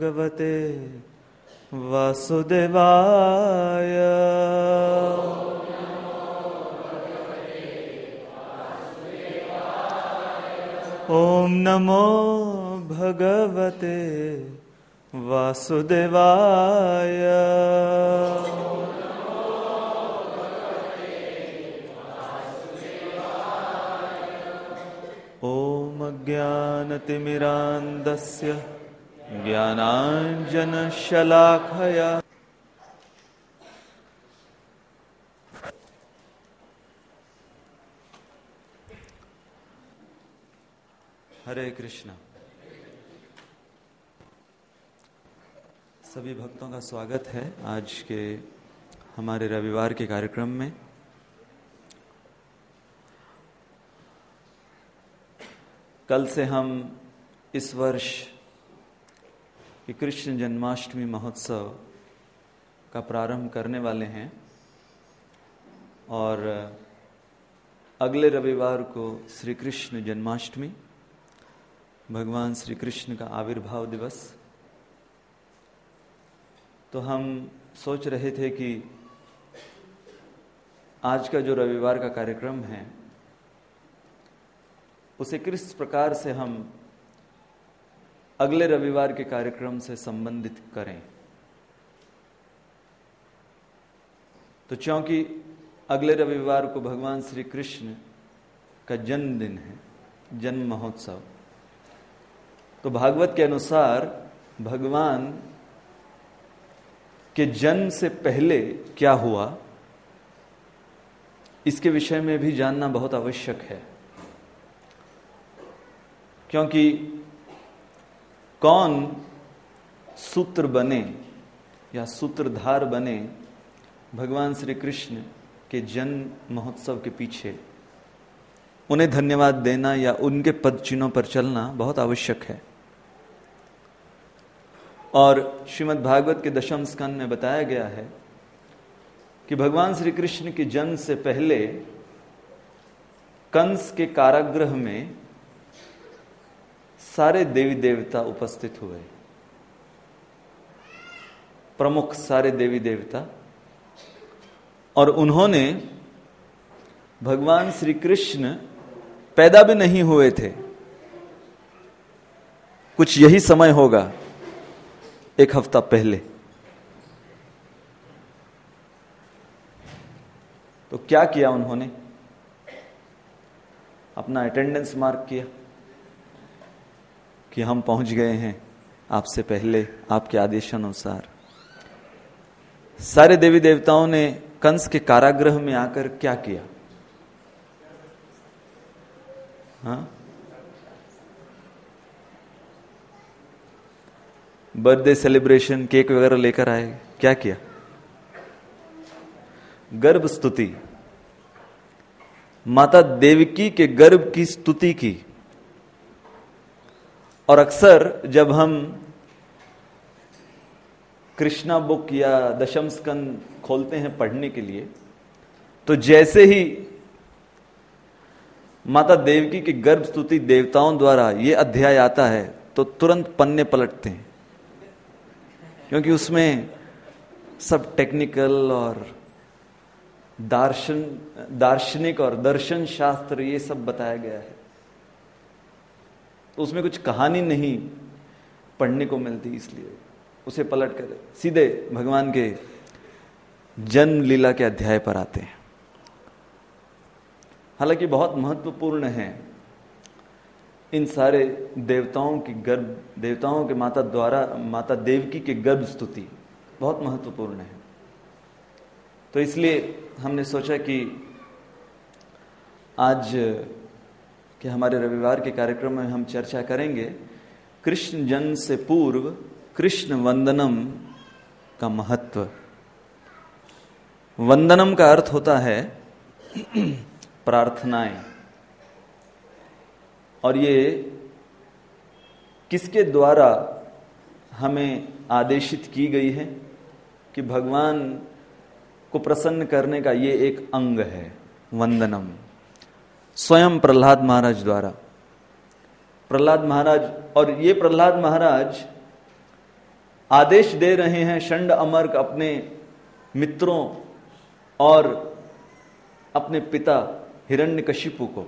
भगवते वासुदेवाय। ओम नमो भगवते वासुदेवाय। ओम अज्ञानतिमिरान्धस्य ज्ञानाञ्जनशलाखया हरे कृष्णा। सभी भक्तों का स्वागत है आज के हमारे रविवार के कार्यक्रम में। कल से हम इस वर्ष के कृष्ण जन्माष्टमी महोत्सव का प्रारंभ करने वाले हैं और अगले रविवार को श्री कृष्ण जन्माष्टमी, भगवान श्री कृष्ण का आविर्भाव दिवस। तो हम सोच रहे थे कि आज का जो रविवार का कार्यक्रम है उसे किस प्रकार से हम अगले रविवार के कार्यक्रम से संबंधित करें। तो क्योंकि अगले रविवार को भगवान श्री कृष्ण का जन्मदिन है, जन्म महोत्सव, तो भागवत के अनुसार भगवान के जन्म से पहले क्या हुआ इसके विषय में भी जानना बहुत आवश्यक है। क्योंकि कौन सूत्र बने या सूत्रधार बने भगवान श्री कृष्ण के जन्म महोत्सव के पीछे, उन्हें धन्यवाद देना या उनके पद चिन्हों पर चलना बहुत आवश्यक है। और श्रीमद् भागवत के दशम स्कंद में बताया गया है कि भगवान श्री कृष्ण के जन्म से पहले कंस के कारागृह में सारे देवी देवता उपस्थित हुए, प्रमुख सारे देवी देवता, और उन्होंने भगवान श्री कृष्ण पैदा भी नहीं हुए थे, कुछ यही समय होगा एक हफ्ता पहले, तो क्या किया उन्होंने? अपना अटेंडेंस मार्क किया कि हम पहुंच गए हैं आपसे पहले, आपके आदेशानुसार। सारे देवी देवताओं ने कंस के कारागृह में आकर क्या किया? हाँ, बर्थडे सेलिब्रेशन, केक वगैरह लेकर आए, क्या किया? गर्भ स्तुति, माता देवकी के गर्भ की स्तुति की। और अक्सर जब हम कृष्णा बुक या दशम स्कंद खोलते हैं पढ़ने के लिए, तो जैसे ही माता देवकी की गर्भ स्तुति देवताओं द्वारा ये अध्याय आता है तो तुरंत पन्ने पलटते हैं, क्योंकि उसमें सब टेक्निकल और दार्शनिक और दर्शन शास्त्र ये सब बताया गया है। तो उसमें कुछ कहानी नहीं पढ़ने को मिलती, इसलिए उसे पलट कर सीधे भगवान के जन्म लीला के अध्याय पर आते हैं। हालांकि बहुत महत्वपूर्ण है इन सारे देवताओं के माता देवकी के गर्भ स्तुति बहुत महत्वपूर्ण है। तो इसलिए हमने सोचा कि आज के हमारे रविवार के कार्यक्रम में हम चर्चा करेंगे कृष्ण जन्म से पूर्व कृष्ण वंदनम का महत्व। वंदनम का अर्थ होता है प्रार्थनाएं, और ये किसके द्वारा हमें आदेशित की गई है कि भगवान को प्रसन्न करने का ये एक अंग है वंदनम। स्वयं प्रहलाद महाराज द्वारा। प्रहलाद महाराज, और ये प्रहलाद महाराज आदेश दे रहे हैं षंड अमर्क अपने मित्रों और अपने पिता हिरण्यकशिपु को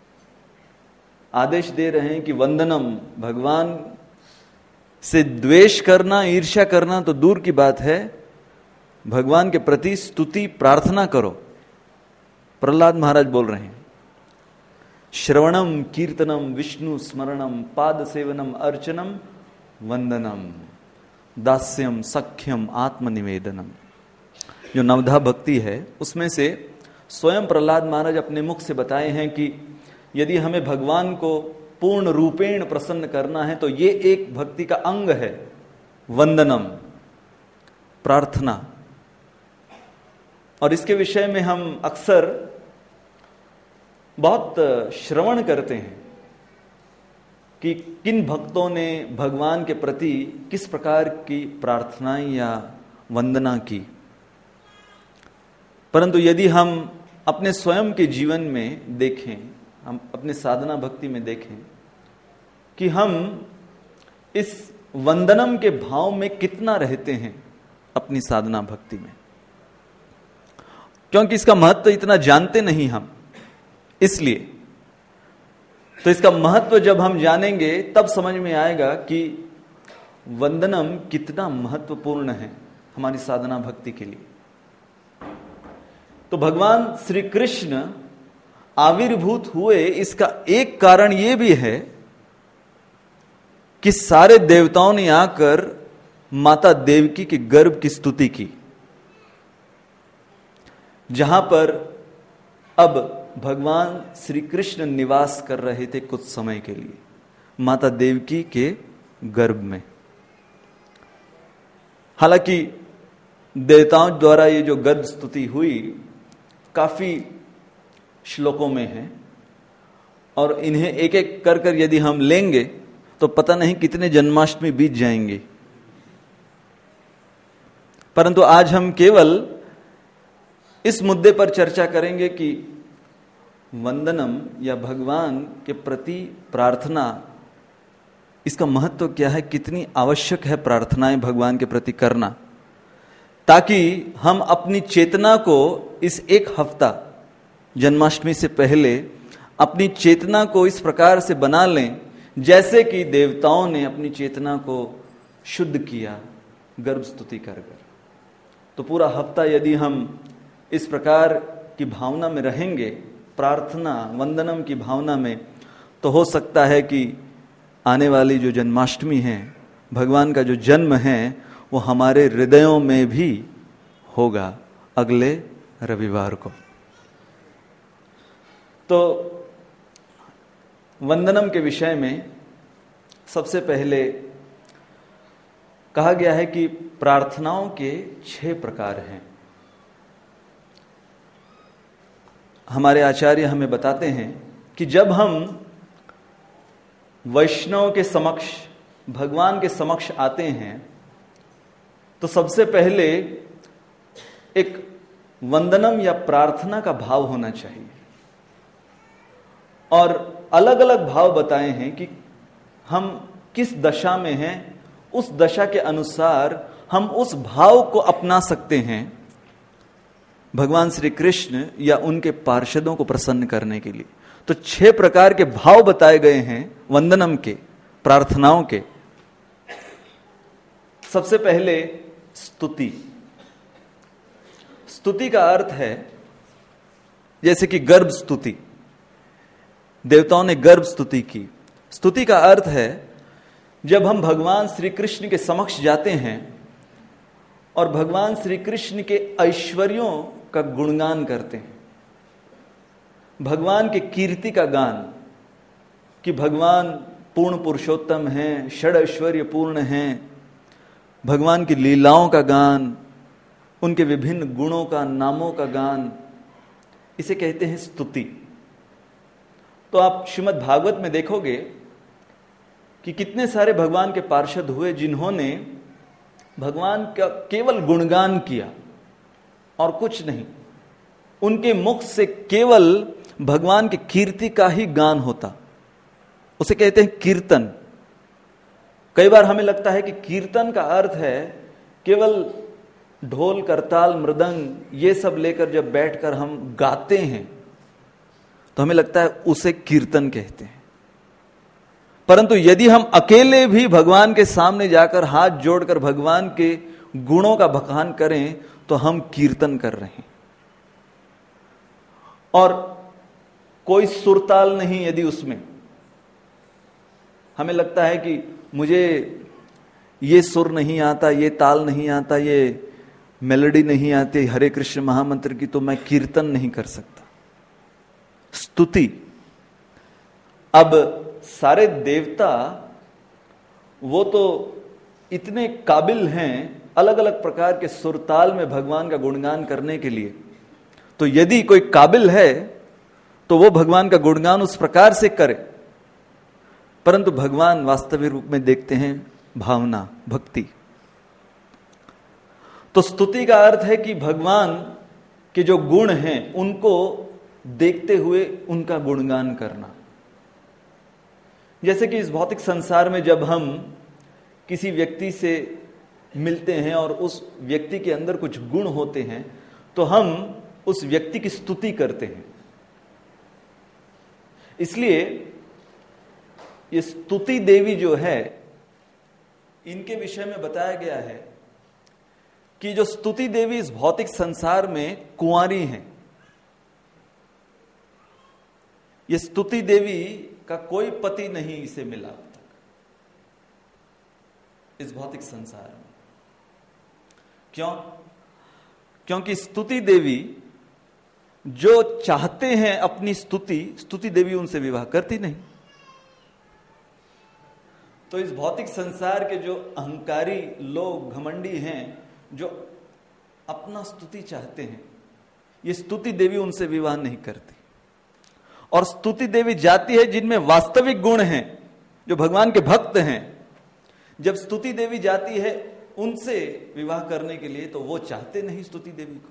आदेश दे रहे हैं कि वंदनम, भगवान से द्वेष करना, ईर्ष्या करना तो दूर की बात है, भगवान के प्रति स्तुति प्रार्थना करो। प्रहलाद महाराज बोल रहे हैं, श्रवणम कीर्तनम विष्णु स्मरणम पाद सेवनम अर्चनम वंदनम दास्यम सख्यम आत्मनिवेदनम। जो नवधा भक्ति है उसमें से स्वयं प्रहलाद महाराज अपने मुख से बताए हैं कि यदि हमें भगवान को पूर्ण रूपेण प्रसन्न करना है तो ये एक भक्ति का अंग है, वंदनम, प्रार्थना। और इसके विषय में हम अक्सर बहुत श्रवण करते हैं कि किन भक्तों ने भगवान के प्रति किस प्रकार की प्रार्थनाएं या वंदना की। परंतु यदि हम अपने स्वयं के जीवन में देखें, हम अपने साधना भक्ति में देखें कि हम इस वंदनम के भाव में कितना रहते हैं अपनी साधना भक्ति में, क्योंकि इसका महत्व इतना जानते नहीं हम। इसलिए तो इसका महत्व जब हम जानेंगे तब समझ में आएगा कि वंदनम कितना महत्वपूर्ण है हमारी साधना भक्ति के लिए। तो भगवान श्री कृष्ण आविर्भूत हुए, इसका एक कारण यह भी है कि सारे देवताओं ने आकर माता देवकी के गर्भ की स्तुति की, जहां पर अब भगवान श्री कृष्ण निवास कर रहे थे कुछ समय के लिए माता देवकी के गर्भ में। हालांकि देवताओं द्वारा ये जो गर्भ स्तुति हुई काफी श्लोकों में है और इन्हें एक एक कर कर यदि हम लेंगे तो पता नहीं कितने जन्माष्टमी बीत जाएंगे। परंतु आज हम केवल इस मुद्दे पर चर्चा करेंगे कि वंदनम या भगवान के प्रति प्रार्थना, इसका महत्व क्या है, कितनी आवश्यक है प्रार्थनाएं भगवान के प्रति करना, ताकि हम अपनी चेतना को इस एक हफ्ता जन्माष्टमी से पहले अपनी चेतना को इस प्रकार से बना लें जैसे कि देवताओं ने अपनी चेतना को शुद्ध किया गर्भ स्तुति कर कर। तो पूरा हफ्ता यदि हम इस प्रकार की भावना में रहेंगे, प्रार्थना वंदनम की भावना में, तो हो सकता है कि आने वाली जो जन्माष्टमी है, भगवान का जो जन्म है, वो हमारे हृदयों में भी होगा अगले रविवार को। तो वंदनम के विषय में सबसे पहले कहा गया है कि प्रार्थनाओं के 6 प्रकार हैं। हमारे आचार्य हमें बताते हैं कि जब हम वैष्णव के समक्ष, भगवान के समक्ष आते हैं, तो सबसे पहले एक वंदनम या प्रार्थना का भाव होना चाहिए। और अलग अलग भाव बताए हैं कि हम किस दशा में हैं, उस दशा के अनुसार हम उस भाव को अपना सकते हैं भगवान श्री कृष्ण या उनके पार्षदों को प्रसन्न करने के लिए। तो 6 प्रकार के भाव बताए गए हैं वंदनम के, प्रार्थनाओं के। सबसे पहले स्तुति। स्तुति का अर्थ है जैसे कि गर्भ स्तुति, देवताओं ने गर्भ स्तुति की। स्तुति का अर्थ है जब हम भगवान श्री कृष्ण के समक्ष जाते हैं और भगवान श्री कृष्ण के ऐश्वर्यों का गुणगान करते हैं, भगवान के कीर्ति का गान, कि भगवान पूर्ण पुरुषोत्तम हैं, षड ऐश्वर्य पूर्ण हैं, भगवान की लीलाओं का गान, उनके विभिन्न गुणों का, नामों का गान, इसे कहते हैं स्तुति। तो आप श्रीमद् भागवत में देखोगे कि कितने सारे भगवान के पार्षद हुए जिन्होंने भगवान का केवल गुणगान किया और कुछ नहीं। उनके मुख से केवल भगवान की कीर्ति का ही गान होता, उसे कहते हैं कीर्तन। कई बार हमें लगता है कि कीर्तन का अर्थ है केवल ढोल, करताल, मृदंग ये सब लेकर जब बैठकर हम गाते हैं तो हमें लगता है उसे कीर्तन कहते हैं। परंतु यदि हम अकेले भी भगवान के सामने जाकर हाथ जोड़कर भगवान के गुणों का बखान करें तो हम कीर्तन कर रहे हैं। और कोई सुरताल नहीं यदि उसमें, हमें लगता है कि मुझे ये सुर नहीं आता, ये ताल नहीं आता, ये मेलोडी नहीं आती हरे कृष्ण महामंत्र की, तो मैं कीर्तन नहीं कर सकता। स्तुति, अब सारे देवता वो तो इतने काबिल हैं अलग अलग प्रकार के सुरताल में भगवान का गुणगान करने के लिए, तो यदि कोई काबिल है तो वो भगवान का गुणगान उस प्रकार से करे। परंतु भगवान वास्तविक रूप में देखते हैं भावना, भक्ति। तो स्तुति का अर्थ है कि भगवान के जो गुण हैं उनको देखते हुए उनका गुणगान करना। जैसे कि इस भौतिक संसार में जब हम किसी व्यक्ति से मिलते हैं और उस व्यक्ति के अंदर कुछ गुण होते हैं तो हम उस व्यक्ति की स्तुति करते हैं। इसलिए ये स्तुति देवी जो है, इनके विषय में बताया गया है कि जो स्तुति देवी इस भौतिक संसार में कुंवारी हैं। ये स्तुति देवी का कोई पति नहीं इसे मिला अब तक इस भौतिक संसार में। क्यों? क्योंकि स्तुति देवी जो चाहते हैं अपनी स्तुति देवी उनसे विवाह करती नहीं। तो इस भौतिक संसार के जो अहंकारी लोग, घमंडी हैं, जो अपना स्तुति चाहते हैं, ये स्तुति देवी उनसे विवाह नहीं करती। और स्तुति देवी जाती है जिनमें वास्तविक गुण हैं, जो भगवान के भक्त हैं। जब स्तुति देवी जाती है उनसे विवाह करने के लिए तो वो चाहते नहीं स्तुति देवी को।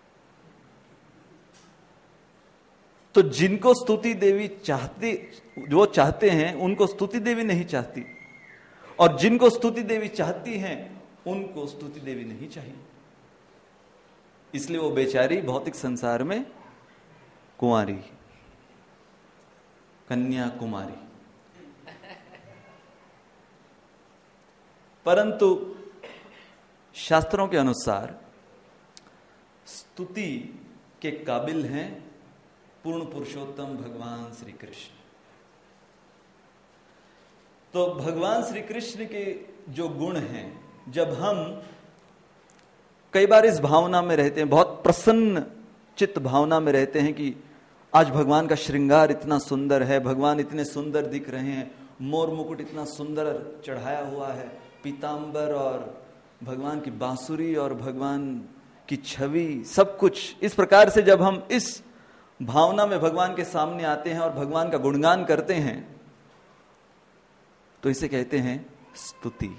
तो जिनको स्तुति देवी चाहती, जो चाहते हैं उनको स्तुति देवी नहीं चाहती, और जिनको स्तुति देवी चाहती हैं उनको स्तुति देवी नहीं चाहिए। इसलिए वो बेचारी भौतिक संसार में कुंवारी, कन्या कुमारी। परंतु शास्त्रों के अनुसार स्तुति के काबिल हैं पूर्ण पुरुषोत्तम भगवान श्री कृष्ण। तो भगवान श्री कृष्ण के जो गुण हैं, जब हम कई बार इस भावना में रहते हैं, बहुत प्रसन्न चित्त भावना में रहते हैं कि आज भगवान का श्रृंगार इतना सुंदर है, भगवान इतने सुंदर दिख रहे हैं, मोर मुकुट इतना सुंदर चढ़ाया हुआ है, पीतांबर और भगवान की बांसुरी और भगवान की छवि, सब कुछ इस प्रकार से जब हम इस भावना में भगवान के सामने आते हैं और भगवान का गुणगान करते हैं तो इसे कहते हैं स्तुति।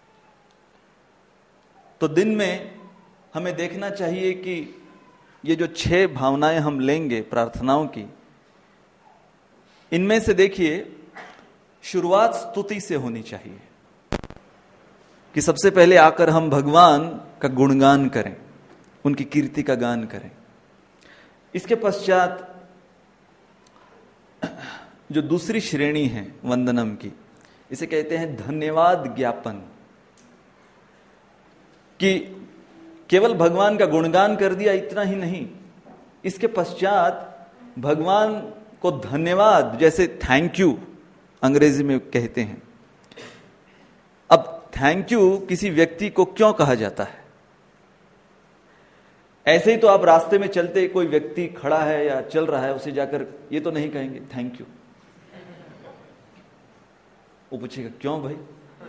तो दिन में हमें देखना चाहिए कि ये जो 6 भावनाएं हम लेंगे प्रार्थनाओं की, इनमें से देखिए शुरुआत स्तुति से होनी चाहिए कि सबसे पहले आकर हम भगवान का गुणगान करें, उनकी कीर्ति का गान करें। इसके पश्चात जो दूसरी श्रेणी है वंदनम की, इसे कहते हैं धन्यवाद ज्ञापन, कि केवल भगवान का गुणगान कर दिया इतना ही नहीं, इसके पश्चात भगवान को धन्यवाद, जैसे थैंक यू अंग्रेजी में कहते हैं। अब थैंक यू किसी व्यक्ति को क्यों कहा जाता है? ऐसे ही तो आप रास्ते में चलते कोई व्यक्ति खड़ा है या चल रहा है, उसे जाकर ये तो नहीं कहेंगे थैंक यू। वो पूछेगा क्यों भाई,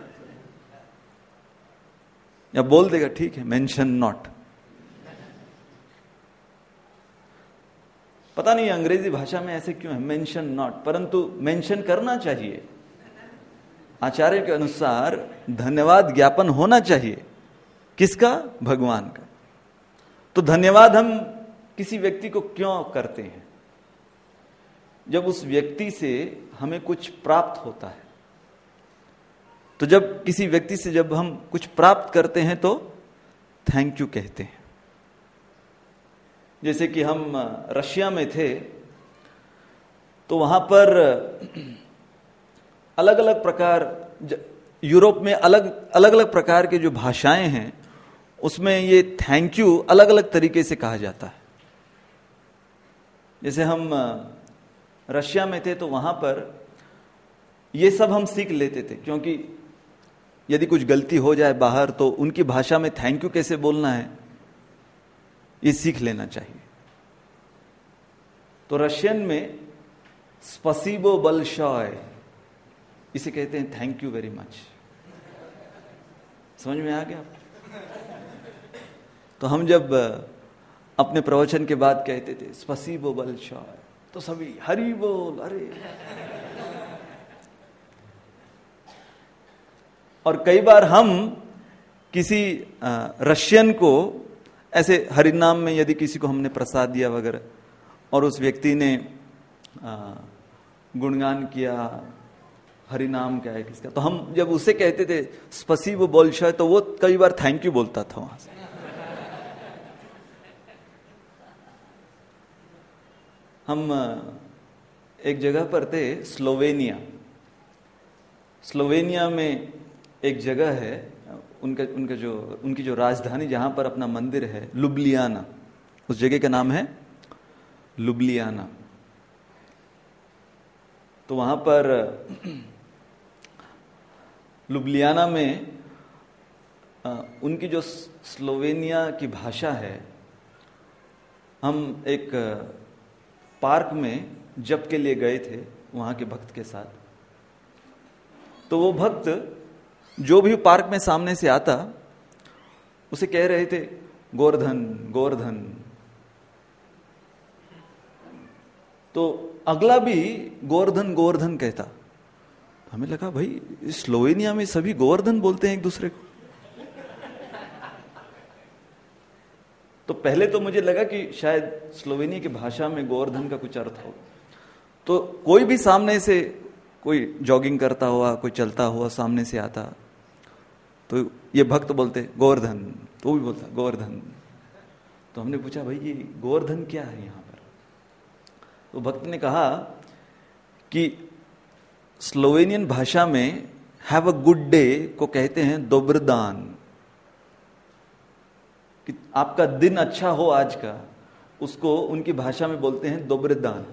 या बोल देगा ठीक है मेंशन नॉट। पता नहीं अंग्रेजी भाषा में ऐसे क्यों है मेंशन नॉट, परंतु मेंशन करना चाहिए। आचार्य के अनुसार धन्यवाद ज्ञापन होना चाहिए। किसका? भगवान का। तो धन्यवाद हम किसी व्यक्ति को क्यों करते हैं? जब उस व्यक्ति से हमें कुछ प्राप्त होता है, तो जब किसी व्यक्ति से जब हम कुछ प्राप्त करते हैं तो थैंक यू कहते हैं। जैसे कि हम रशिया में थे तो वहां पर अलग अलग प्रकार, यूरोप में अलग अलग प्रकार के जो भाषाएं हैं उसमें ये थैंक यू अलग अलग तरीके से कहा जाता है। जैसे हम रशिया में थे तो वहां पर ये सब हम सीख लेते थे, क्योंकि यदि कुछ गलती हो जाए बाहर तो उनकी भाषा में थैंक यू कैसे बोलना है ये सीख लेना चाहिए। तो रशियन में स्पसीबो बलशॉय इसे कहते हैं थैंक यू वेरी मच। समझ में आ गया? तो हम जब अपने प्रवचन के बाद कहते थे स्पसीबो बलशॉय तो सभी हरि बोल, अरे। और कई बार हम किसी रशियन को ऐसे हरिनाम में यदि किसी को हमने प्रसाद दिया वगैरह और उस व्यक्ति ने गुणगान किया हरिनाम क्या है किसका, तो हम जब उसे कहते थे स्पसीबो बोलशॉय तो वो कई बार थैंक यू बोलता था वहां से। हम एक जगह पर थे स्लोवेनिया। स्लोवेनिया में एक जगह है उनकी जो राजधानी जहां पर अपना मंदिर है लुब्लियाना, उस जगह का नाम है लुब्लियाना। तो वहां पर लुब्लियाना में उनकी जो स्लोवेनिया की भाषा है, हम एक पार्क में जप के लिए गए थे वहां के भक्त के साथ। तो वो भक्त जो भी पार्क में सामने से आता उसे कह रहे थे गोवर्धन गोवर्धन। तो अगला भी गोवर्धन गोवर्धन कहता। हमें लगा भाई स्लोवेनिया में सभी गोवर्धन बोलते हैं एक दूसरे को। तो पहले तो मुझे लगा कि शायद स्लोवेनिया की भाषा में गोवर्धन का कुछ अर्थ हो। तो कोई भी सामने से कोई जॉगिंग करता हुआ कोई चलता हुआ सामने से आता तो ये भक्त बोलते गोवर्धन, तो वो भी बोलता गोवर्धन। तो हमने पूछा भाई ये गोवर्धन क्या है यहां पर? तो भक्त ने कहा कि स्लोवेनियन भाषा में हैव अ गुड डे को कहते हैं दोब्रदान, कि आपका दिन अच्छा हो आज का, उसको उनकी भाषा में बोलते हैं दोब्रदान।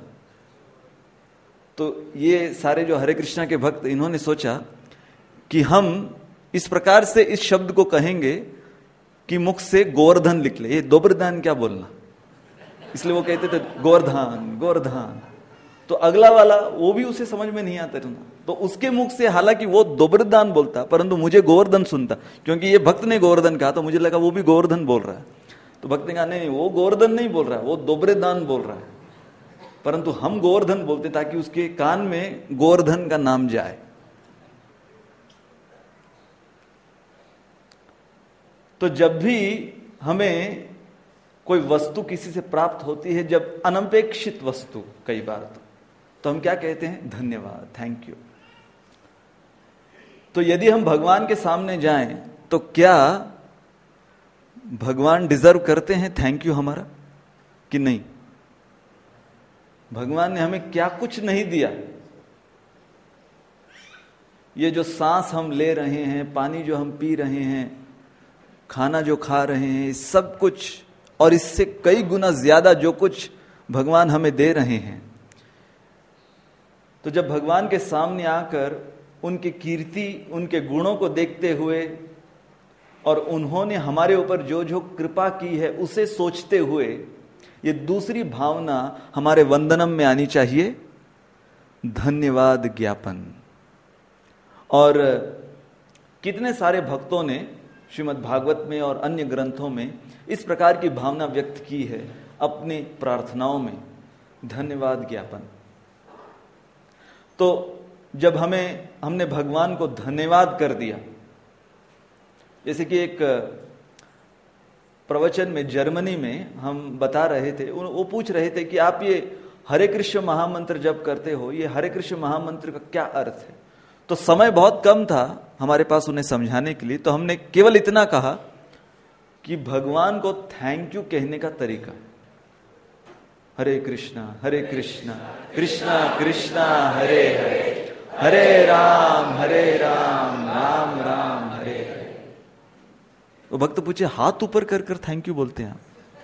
तो ये सारे जो हरे कृष्णा के भक्त इन्होंने सोचा कि हम इस प्रकार से इस शब्द को कहेंगे कि मुख से गोवर्धन निकले, ये दोब्रदान क्या बोलना, इसलिए वो कहते थे गोवर्धन गोवर्धन। तो अगला वाला वो भी उसे समझ में नहीं आता था, तो उसके मुख से हालांकि वो दोब्रदान बोलता परंतु मुझे गोवर्धन सुनता, क्योंकि ये भक्त ने गोवर्धन कहा तो मुझे लगा वो भी गोवर्धन बोल रहा है। तो भक्त ने कहा नहीं वो गोवर्धन नहीं बोल रहा है, वो दोब्रदान बोल रहा है, परंतु हम गोवर्धन बोलते ताकि उसके कान में गोवर्धन का नाम जाए। तो जब भी हमें कोई वस्तु किसी से प्राप्त होती है, जब अनपेक्षित वस्तु कई बार तो हम क्या कहते हैं धन्यवाद, थैंक यू। तो यदि हम भगवान के सामने जाएं तो क्या भगवान डिजर्व करते हैं थैंक यू हमारा कि नहीं? भगवान ने हमें क्या कुछ नहीं दिया। ये जो सांस हम ले रहे हैं, पानी जो हम पी रहे हैं, खाना जो खा रहे हैं, सब कुछ और इससे कई गुना ज्यादा जो कुछ भगवान हमें दे रहे हैं। तो जब भगवान के सामने आकर उनकी कीर्ति, उनके गुणों को देखते हुए और उन्होंने हमारे ऊपर जो जो कृपा की है उसे सोचते हुए, ये दूसरी भावना हमारे वंदनम में आनी चाहिए, धन्यवाद ज्ञापन। और कितने सारे भक्तों ने श्रीमद् भागवत में और अन्य ग्रंथों में इस प्रकार की भावना व्यक्त की है अपनी प्रार्थनाओं में, धन्यवाद ज्ञापन। तो जब हमने भगवान को धन्यवाद कर दिया, जैसे कि एक प्रवचन में जर्मनी में हम बता रहे थे, वो पूछ रहे थे कि आप ये हरे कृष्ण महामंत्र जब करते हो, ये हरे कृष्ण महामंत्र का क्या अर्थ है? तो समय बहुत कम था, हमारे पास उन्हें समझाने के लिए, तो हमने केवल इतना कहा कि भगवान को थैंक यू कहने का तरीका, हरे कृष्णा कृष्णा कृष्णा हरे हरे, हरे राम राम राम हरे हरे। वो भक्त पूछे, हाथ ऊपर कर कर थैंक यू बोलते हैं आप?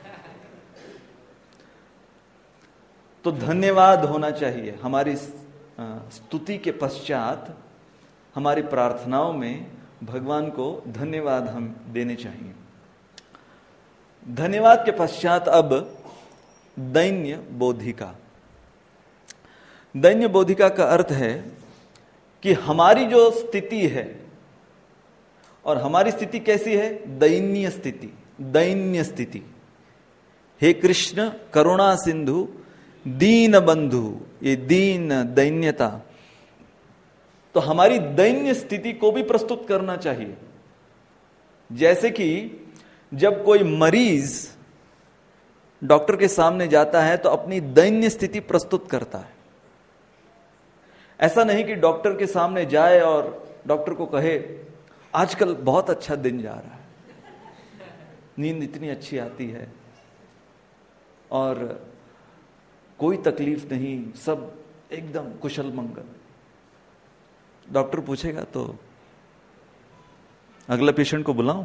तो धन्यवाद होना चाहिए हमारी स्तुति के पश्चात, हमारी प्रार्थनाओं में भगवान को धन्यवाद हम देने चाहिए। धन्यवाद के पश्चात अब दैन्य बोधिका। दैन्य बोधिका का अर्थ है कि हमारी जो स्थिति है, और हमारी स्थिति कैसी है? दैन्य स्थिति, दैन्य स्थिति। हे कृष्ण करुणा सिंधु दीन बंधु, ये दीन दैन्यता, तो हमारी दैन्य स्थिति को भी प्रस्तुत करना चाहिए। जैसे कि जब कोई मरीज डॉक्टर के सामने जाता है तो अपनी दैन्य स्थिति प्रस्तुत करता है। ऐसा नहीं कि डॉक्टर के सामने जाए और डॉक्टर को कहे आजकल बहुत अच्छा दिन जा रहा है, नींद इतनी अच्छी आती है और कोई तकलीफ नहीं, सब एकदम कुशल मंगल। डॉक्टर पूछेगा तो अगला पेशेंट को बुलाऊं?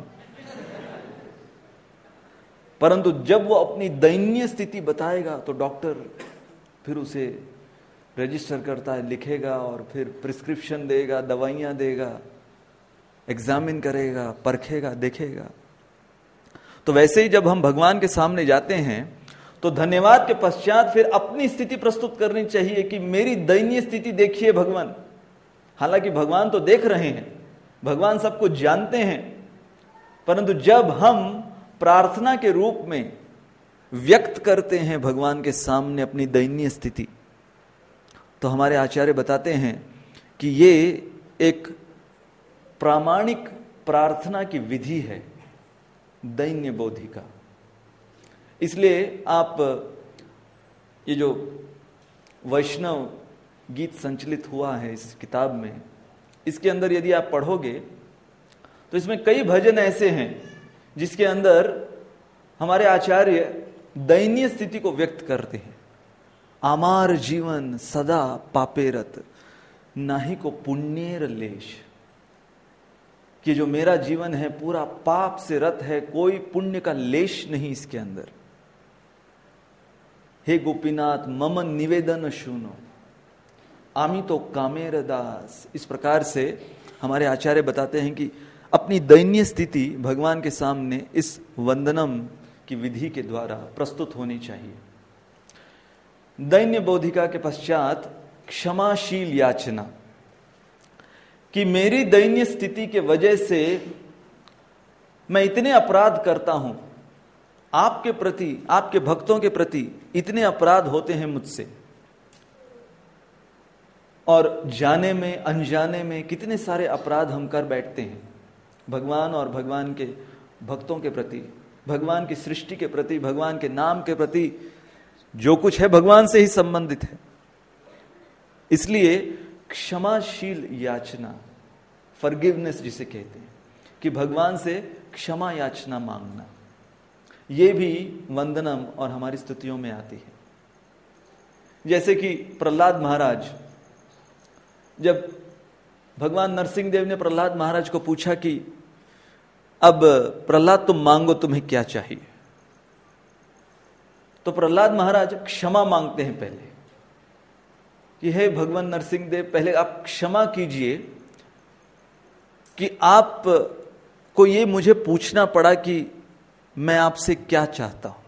परंतु जब वो अपनी दैन्य स्थिति बताएगा तो डॉक्टर फिर उसे रजिस्टर करता है, लिखेगा और फिर प्रिस्क्रिप्शन देगा, दवाइयां देगा, एग्जामिन करेगा, परखेगा, देखेगा। तो वैसे ही जब हम भगवान के सामने जाते हैं तो धन्यवाद के पश्चात फिर अपनी स्थिति प्रस्तुत करनी चाहिए कि मेरी दैन्य स्थिति देखिए भगवान। हालांकि भगवान तो देख रहे हैं, भगवान सब कुछ जानते हैं, परंतु जब हम प्रार्थना के रूप में व्यक्त करते हैं भगवान के सामने अपनी दैन्य स्थिति, तो हमारे आचार्य बताते हैं कि ये एक प्रामाणिक प्रार्थना की विधि है, दैन्य बोधिका। इसलिए आप ये जो वैष्णव गीत संचलित हुआ है इस किताब में, इसके अंदर यदि आप पढ़ोगे तो इसमें कई भजन ऐसे हैं जिसके अंदर हमारे आचार्य दैन्य स्थिति को व्यक्त करते हैं। आमार जीवन सदा पापेरत, नाही को पुण्येर लेश, कि जो मेरा जीवन है पूरा पाप से रत है, कोई पुण्य का लेश नहीं इसके अंदर। हे गोपीनाथ मम निवेदन सुनो, आमी तो कामेर दास। इस प्रकार से हमारे आचार्य बताते हैं कि अपनी दैन्य स्थिति भगवान के सामने इस वंदनम की विधि के द्वारा प्रस्तुत होनी चाहिए। दैन्य बोधिका के पश्चात क्षमाशील याचना, कि मेरी दैन्य स्थिति के वजह से मैं इतने अपराध करता हूं आपके प्रति, आपके भक्तों के प्रति इतने अपराध होते हैं मुझसे, और जाने में अनजाने में कितने सारे अपराध हम कर बैठते हैं भगवान और भगवान के भक्तों के प्रति, भगवान की सृष्टि के प्रति, भगवान के नाम के प्रति। जो कुछ है भगवान से ही संबंधित है। इसलिए क्षमाशील याचना, फॉरगिवनेस जिसे कहते हैं, कि भगवान से क्षमा याचना मांगना, ये भी वंदनम और हमारी स्तुतियों में आती है। जैसे कि प्रहलाद महाराज, जब भगवान नरसिंह देव ने प्रहलाद महाराज को पूछा कि अब प्रहलाद तुम मांगो, तुम्हें क्या चाहिए, तो प्रहलाद महाराज क्षमा मांगते हैं पहले कि हे भगवान नरसिंह देव, पहले आप क्षमा कीजिए कि आप को ये मुझे पूछना पड़ा कि मैं आपसे क्या चाहता हूं।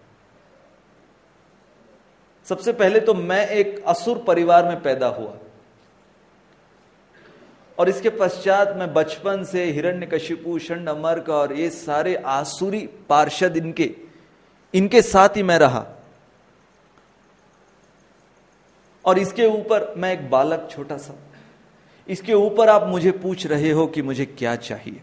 सबसे पहले तो मैं एक असुर परिवार में पैदा हुआ, और इसके पश्चात मैं बचपन से हिरण्यकशिपु, षंडमर्क और ये सारे आसुरी पार्षद इनके साथ ही मैं रहा, और इसके ऊपर मैं एक बालक छोटा सा, इसके ऊपर आप मुझे पूछ रहे हो कि मुझे क्या चाहिए।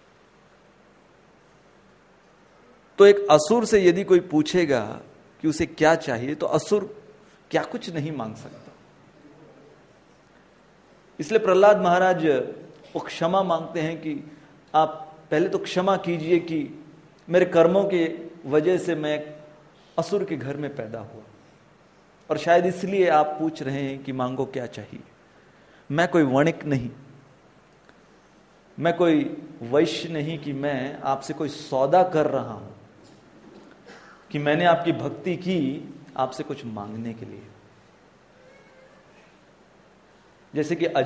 तो एक असुर से यदि कोई पूछेगा कि उसे क्या चाहिए, तो असुर क्या कुछ नहीं मांग सकता। इसलिए प्रहलाद महाराज वो क्षमा मांगते हैं कि आप पहले तो क्षमा कीजिए कि मेरे कर्मों के वजह से मैं असुर के घर में पैदा हुआ, और शायद इसलिए आप पूछ रहे हैं कि मांगो क्या चाहिए। मैं कोई वणिक नहीं, मैं कोई वैश्य नहीं कि मैं आपसे कोई सौदा कर रहा हूं, कि मैंने आपकी भक्ति की आपसे कुछ मांगने के लिए। जैसे कि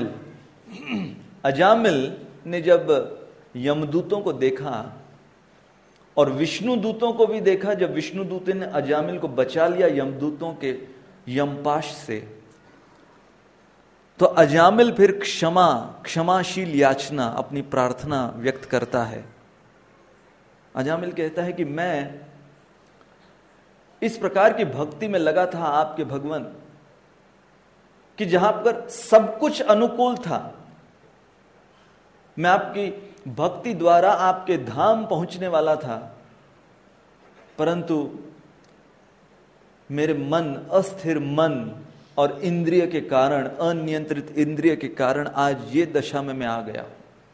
अजामिल ने जब यमदूतों को देखा और विष्णु दूतों को भी देखा, जब विष्णु दूतों ने अजामिल को बचा लिया यमदूतों के यमपाश से, तो अजामिल फिर क्षमाशील याचना, अपनी प्रार्थना व्यक्त करता है। अजामिल कहता है कि मैं इस प्रकार की भक्ति में लगा था आपके भगवान, कि जहां पर सब कुछ अनुकूल था, मैं आपकी भक्ति द्वारा आपके धाम पहुंचने वाला था, परंतु मेरे मन, अस्थिर मन और इंद्रिय के कारण, अनियंत्रित इंद्रिय के कारण आज ये दशा में मैं आ गया।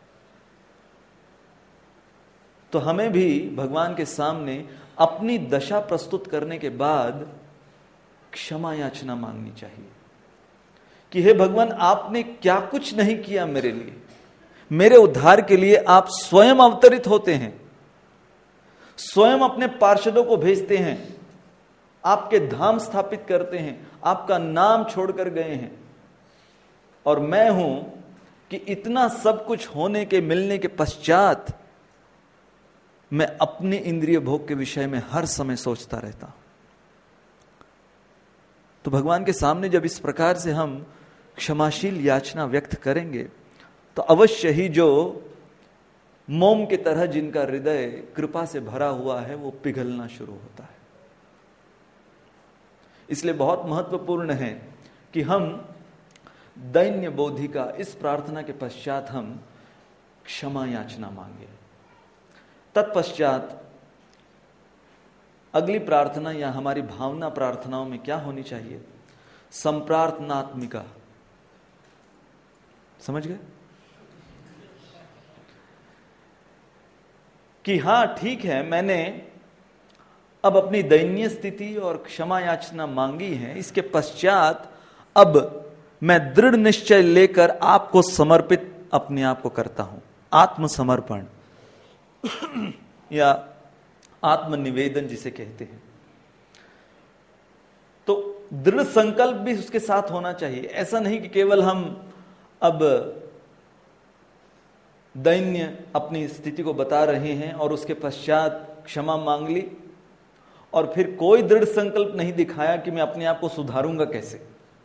तो हमें भी भगवान के सामने अपनी दशा प्रस्तुत करने के बाद क्षमा याचना मांगनी चाहिए कि हे भगवान, आपने क्या कुछ नहीं किया मेरे लिए, मेरे उद्धार के लिए आप स्वयं अवतरित होते हैं, स्वयं अपने पार्षदों को भेजते हैं, आपके धाम स्थापित करते हैं, आपका नाम छोड़कर गए हैं, और मैं हूं कि इतना सब कुछ होने के, मिलने के पश्चात मैं अपने इंद्रिय भोग के विषय में हर समय सोचता रहता। तो भगवान के सामने जब इस प्रकार से हम क्षमाशील याचना व्यक्त करेंगे, तो अवश्य ही जो मोम की तरह जिनका हृदय कृपा से भरा हुआ है वो पिघलना शुरू होता है। इसलिए बहुत महत्वपूर्ण है कि हम दैन्य बोधि का इस प्रार्थना के पश्चात हम क्षमा याचना मांगे। तत्पश्चात अगली प्रार्थना या हमारी भावना प्रार्थनाओं में क्या होनी चाहिए? संप्रार्थनात्मिका। समझ गए कि हां ठीक है, मैंने अब अपनी दयनीय स्थिति और क्षमा याचना मांगी है, इसके पश्चात अब मैं दृढ़ निश्चय लेकर आपको समर्पित अपने आप को करता हूं। आत्मसमर्पण या आत्मनिवेदन जिसे कहते हैं। तो दृढ़ संकल्प भी उसके साथ होना चाहिए। ऐसा नहीं कि केवल हम अब दैन्य अपनी स्थिति को बता रहे हैं और उसके पश्चात क्षमा मांग ली और फिर कोई दृढ़ संकल्प नहीं दिखाया कि मैं अपने आप को सुधारूंगा कैसे।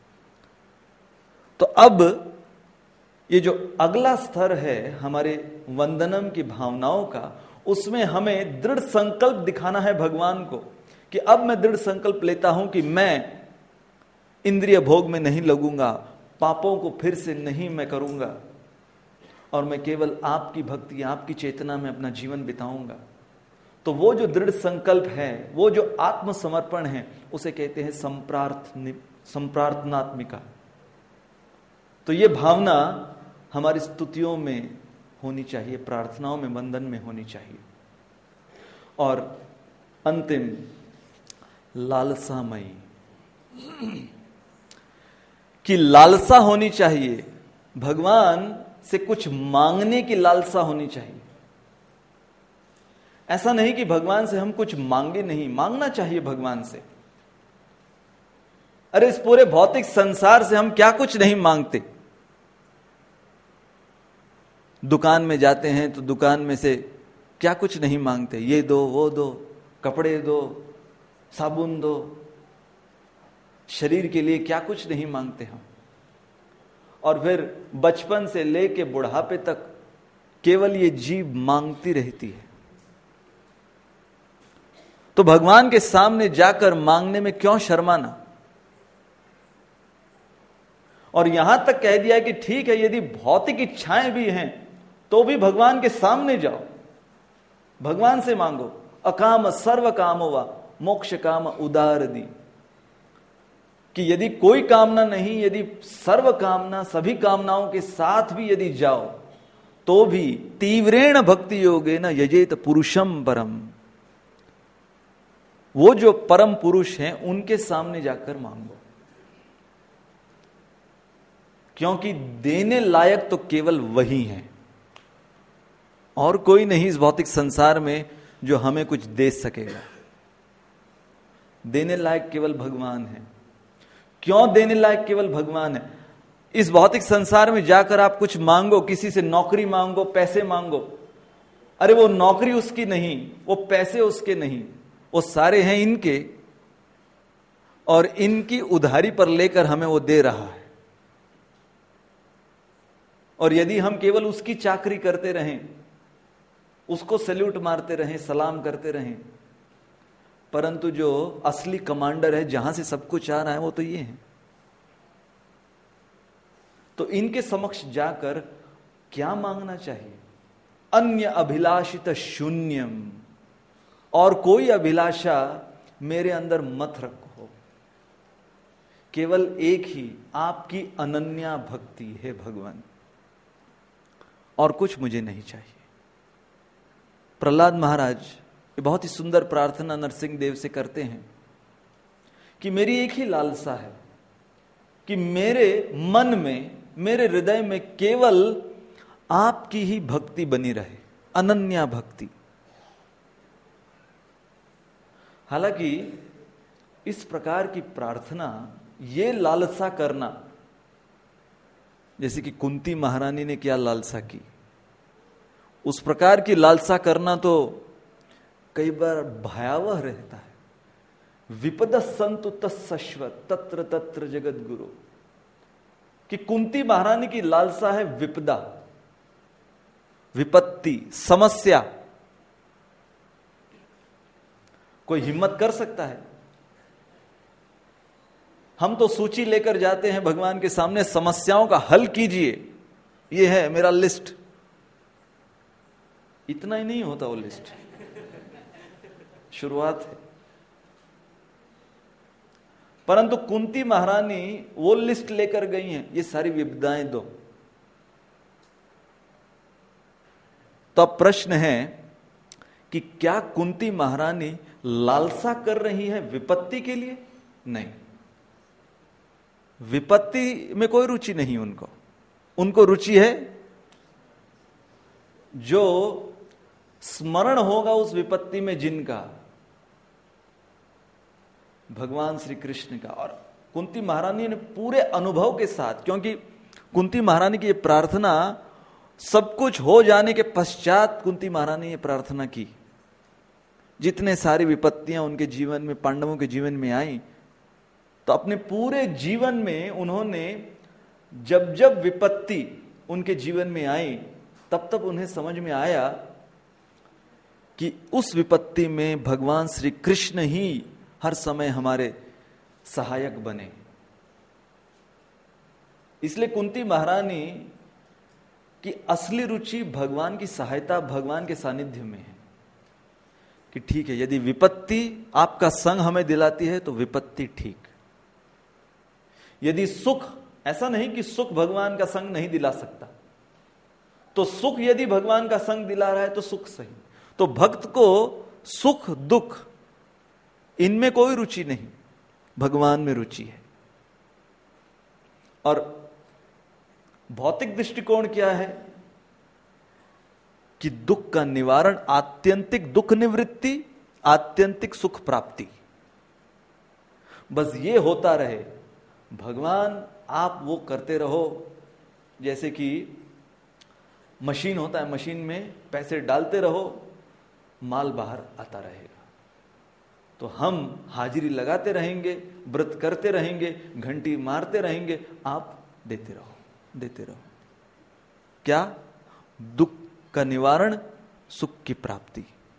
तो अब ये जो अगला स्तर है हमारे वंदनम की भावनाओं का, उसमें हमें दृढ़ संकल्प दिखाना है भगवान को कि अब मैं दृढ़ संकल्प लेता हूं कि मैं इंद्रिय भोग में नहीं लगूंगा, पापों को फिर से नहीं मैं करूंगा, और मैं केवल आपकी भक्ति, आपकी चेतना में अपना जीवन बिताऊंगा। तो वो जो दृढ़ संकल्प है, वो जो आत्मसमर्पण है, उसे कहते हैं संप्रार्थनात्मिका। तो ये भावना हमारी स्तुतियों में होनी चाहिए, प्रार्थनाओं में, वंदन में होनी चाहिए। और अंतिम लालसामयी, कि लालसा होनी चाहिए, भगवान से कुछ मांगने की लालसा होनी चाहिए। ऐसा नहीं कि भगवान से हम कुछ मांगे नहीं, मांगना चाहिए भगवान से। अरे इस पूरे भौतिक संसार से हम क्या कुछ नहीं मांगते। दुकान में जाते हैं तो दुकान में से क्या कुछ नहीं मांगते, ये दो, वो दो, कपड़े दो, साबुन दो, शरीर के लिए क्या कुछ नहीं मांगते हम। और फिर बचपन से लेके बुढ़ापे तक केवल ये जीव मांगती रहती है। तो भगवान के सामने जाकर मांगने में क्यों शर्माना। और यहां तक कह दिया कि ठीक है, यदि भौतिक इच्छाएं भी हैं तो भी भगवान के सामने जाओ, भगवान से मांगो। अकाम सर्व कामो वा मोक्ष काम उदार दी, कि यदि कोई कामना नहीं, यदि सर्व कामना, सभी कामनाओं के साथ भी यदि जाओ तो भी तीव्रेण भक्ति योगेन यजेत पुरुषम परम, वो जो परम पुरुष हैं उनके सामने जाकर मांगो, क्योंकि देने लायक तो केवल वही हैं, और कोई नहीं इस भौतिक संसार में जो हमें कुछ दे सकेगा। देने लायक केवल भगवान है। क्यों देने लायक केवल भगवान है? इस भौतिक संसार में जाकर आप कुछ मांगो, किसी से नौकरी मांगो, पैसे मांगो, अरे वो नौकरी उसकी नहीं, वो पैसे उसके नहीं, वो सारे हैं इनके, और इनकी उधारी पर लेकर हमें वो दे रहा है। और यदि हम केवल उसकी चाकरी करते रहें, उसको सैल्यूट मारते रहें, सलाम करते रहें, परंतु जो असली कमांडर है, जहां से सब कुछ आ रहा है, वो तो ये है। तो इनके समक्ष जाकर क्या मांगना चाहिए? अन्य अभिलाषित शून्यम, और कोई अभिलाषा मेरे अंदर मत रखो, केवल एक ही आपकी अनन्या भक्ति है भगवान, और कुछ मुझे नहीं चाहिए। प्रहलाद महाराज ये बहुत ही सुंदर प्रार्थना नरसिंह देव से करते हैं कि मेरी एक ही लालसा है कि मेरे मन में, मेरे हृदय में केवल आपकी ही भक्ति बनी रहे, अनन्या भक्ति। हालांकि इस प्रकार की प्रार्थना, ये लालसा करना, जैसे कि कुंती महारानी ने क्या लालसा की, उस प्रकार की लालसा करना तो कई बार भयावह रहता है। विपद संतु तत्सश्वत तत्र तत्र जगत गुरु, कि कुंती महारानी की लालसा है विपदा, विपत्ति, समस्या। कोई हिम्मत कर सकता है? हम तो सूची लेकर जाते हैं भगवान के सामने, समस्याओं का हल कीजिए, ये है मेरा लिस्ट। इतना ही नहीं होता वो लिस्ट, शुरुआत है। परंतु कुंती महारानी वो लिस्ट लेकर गई हैं, ये सारी विपदाएं दो। तो अब प्रश्न है कि क्या कुंती महारानी लालसा कर रही है विपत्ति के लिए? नहीं, विपत्ति में कोई रुचि नहीं उनको। उनको रुचि है जो स्मरण होगा उस विपत्ति में जिनका, भगवान श्री कृष्ण का। और कुंती महारानी ने पूरे अनुभव के साथ, क्योंकि कुंती महारानी की ये प्रार्थना सब कुछ हो जाने के पश्चात कुंती महारानी ये प्रार्थना की। जितने सारी विपत्तियां उनके जीवन में, पांडवों के जीवन में आई, तो अपने पूरे जीवन में उन्होंने जब जब विपत्ति उनके जीवन में आई, तब तब उन्हें समझ में आया कि उस विपत्ति में भगवान श्री कृष्ण ही हर समय हमारे सहायक बने। इसलिए कुंती महारानी की असली रुचि भगवान की सहायता, भगवान के सानिध्य में है। कि ठीक है, यदि विपत्ति आपका संग हमें दिलाती है तो विपत्ति ठीक, यदि सुख, ऐसा नहीं कि सुख भगवान का संग नहीं दिला सकता, तो सुख यदि भगवान का संग दिला रहा है तो सुख सही। तो भक्त को सुख दुख इनमें कोई रुचि नहीं, भगवान में रुचि है। और भौतिक दृष्टिकोण क्या है कि दुख का निवारण, आत्यंतिक दुख निवृत्ति, आत्यंतिक सुख प्राप्ति, बस ये होता रहे। भगवान आप वो करते रहो, जैसे कि मशीन होता है, मशीन में पैसे डालते रहो, माल बाहर आता रहेगा। तो हम हाजिरी लगाते रहेंगे, व्रत करते रहेंगे, घंटी मारते रहेंगे, आप देते रहो, देते रहो। क्या? दुख का निवारण, सुख की प्राप्ति।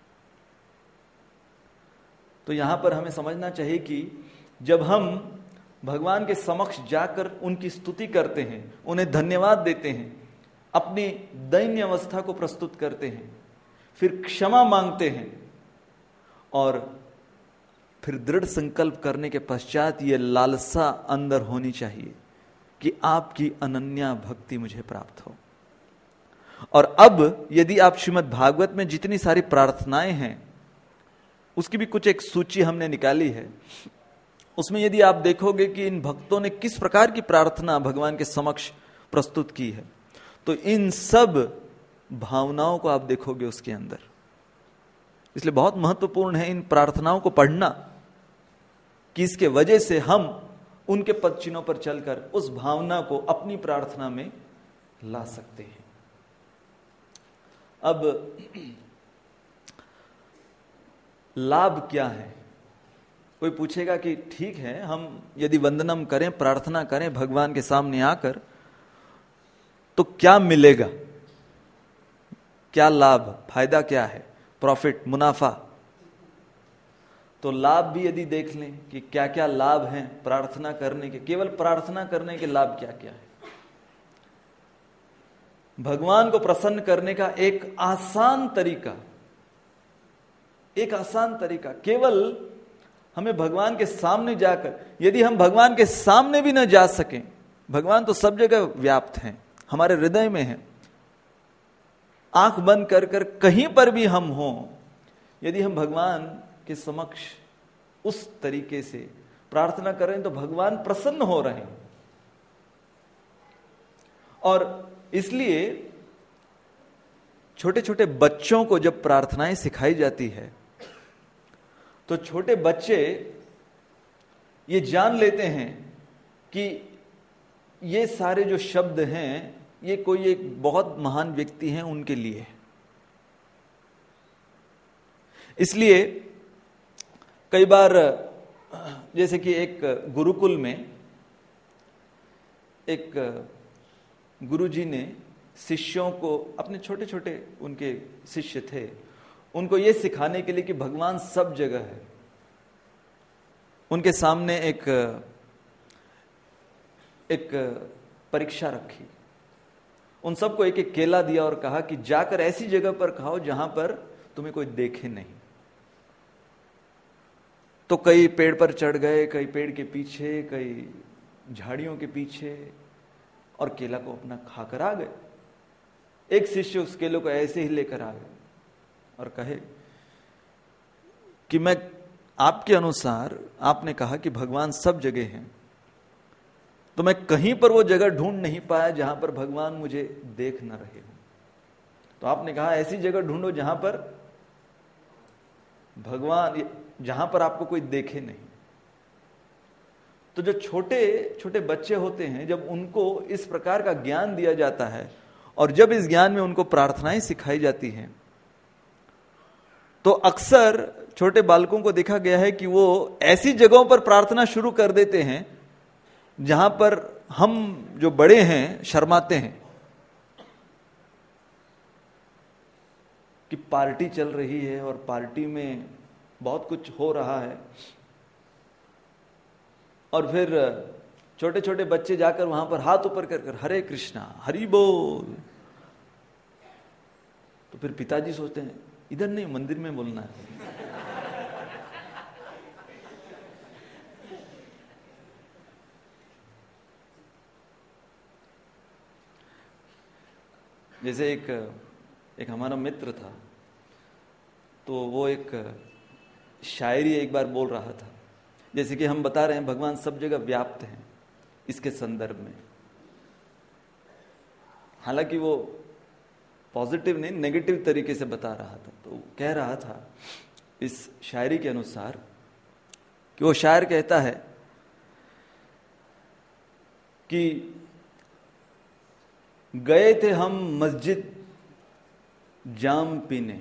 तो यहां पर हमें समझना चाहिए कि जब हम भगवान के समक्ष जाकर उनकी स्तुति करते हैं, उन्हें धन्यवाद देते हैं, अपनी दैन्य अवस्था को प्रस्तुत करते हैं, फिर क्षमा मांगते हैं, और फिर दृढ़ संकल्प करने के पश्चात ये लालसा अंदर होनी चाहिए कि आपकी अनन्या भक्ति मुझे प्राप्त हो। और अब यदि आप श्रीमद् भागवत में जितनी सारी प्रार्थनाएं हैं उसकी भी कुछ एक सूची हमने निकाली है। उसमें यदि आप देखोगे कि इन भक्तों ने किस प्रकार की प्रार्थना भगवान के समक्ष प्रस्तुत की है, तो इन सब भावनाओं को आप देखोगे उसके अंदर। इसलिए बहुत महत्वपूर्ण है इन प्रार्थनाओं को पढ़ना, कि इसके वजह से हम उनके पद चिन्हों पर चलकर उस भावना को अपनी प्रार्थना में ला सकते हैं। अब लाभ क्या है? कोई पूछेगा कि ठीक है, हम यदि वंदनम करें, प्रार्थना करें भगवान के सामने आकर, तो क्या मिलेगा, क्या लाभ, फायदा क्या है, प्रॉफिट, मुनाफा? तो लाभ भी यदि देख लें कि क्या क्या लाभ हैं प्रार्थना करने के, केवल प्रार्थना करने के लाभ क्या क्या है। भगवान को प्रसन्न करने का एक आसान तरीका, केवल हमें भगवान के सामने जाकर, यदि हम भगवान के सामने भी न जा सकें, भगवान तो सब जगह व्याप्त हैं, हमारे हृदय में हैं, आंख बंद कर कर कहीं पर भी हम हों, यदि हम भगवान के समक्ष उस तरीके से प्रार्थना कर रहे हैं तो भगवान प्रसन्न हो रहे हैं। और इसलिए छोटे छोटे बच्चों को जब प्रार्थनाएं सिखाई जाती है तो छोटे बच्चे ये जान लेते हैं कि ये सारे जो शब्द हैं ये कोई एक बहुत महान व्यक्ति हैं उनके लिए। इसलिए कई बार जैसे कि एक गुरुकुल में एक गुरुजी ने शिष्यों को, अपने छोटे छोटे उनके शिष्य थे, उनको ये सिखाने के लिए कि भगवान सब जगह है, उनके सामने एक परीक्षा रखी। उन सबको एक एक केला दिया और कहा कि जाकर ऐसी जगह पर खाओ जहां पर तुम्हें कोई देखे नहीं। तो कई पेड़ पर चढ़ गए, कई पेड़ के पीछे, कई झाड़ियों के पीछे, और केला को अपना खाकर आ गए। एक शिष्य उस केले को ऐसे ही लेकर आ गए और कहे कि मैं आपके अनुसार, आपने कहा कि भगवान सब जगह हैं, तो मैं कहीं पर वो जगह ढूंढ नहीं पाया जहां पर भगवान मुझे देख न रहे हो। तो आपने कहा ऐसी जगह ढूंढो जहां पर भगवान, जहां पर आपको कोई देखे नहीं। तो जो छोटे छोटे बच्चे होते हैं, जब उनको इस प्रकार का ज्ञान दिया जाता है और जब इस ज्ञान में उनको प्रार्थनाएं सिखाई जाती हैं, तो अक्सर छोटे बालकों को देखा गया है कि वो ऐसी जगहों पर प्रार्थना शुरू कर देते हैं जहां पर हम जो बड़े हैं शर्माते हैं। कि पार्टी चल रही है और पार्टी में बहुत कुछ हो रहा है, और फिर छोटे छोटे बच्चे जाकर वहां पर हाथ ऊपर कर कर हरे कृष्णा हरि बोल। तो फिर पिताजी सोचते हैं इधर नहीं, मंदिर में बोलना है। जैसे एक हमारा मित्र था, तो वो एक शायरी एक बार बोल रहा था, जैसे कि हम बता रहे हैं भगवान सब जगह व्याप्त हैं इसके संदर्भ में। हालांकि वो पॉजिटिव नहीं, नेगेटिव तरीके से बता रहा था। तो कह रहा था इस शायरी के अनुसार कि वो शायर कहता है कि गए थे हम मस्जिद जाम पीने,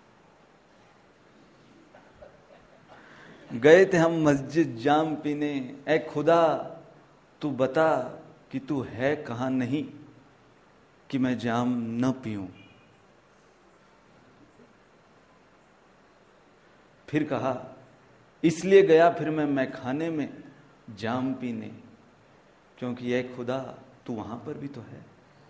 गए थे हम मस्जिद जाम पीने, ऐ खुदा तू बता कि तू है कहां नहीं कि मैं जाम न पीऊं। फिर कहा इसलिए गया फिर मैं खाने में जाम पीने, क्योंकि ऐ खुदा तू वहां पर भी तो है।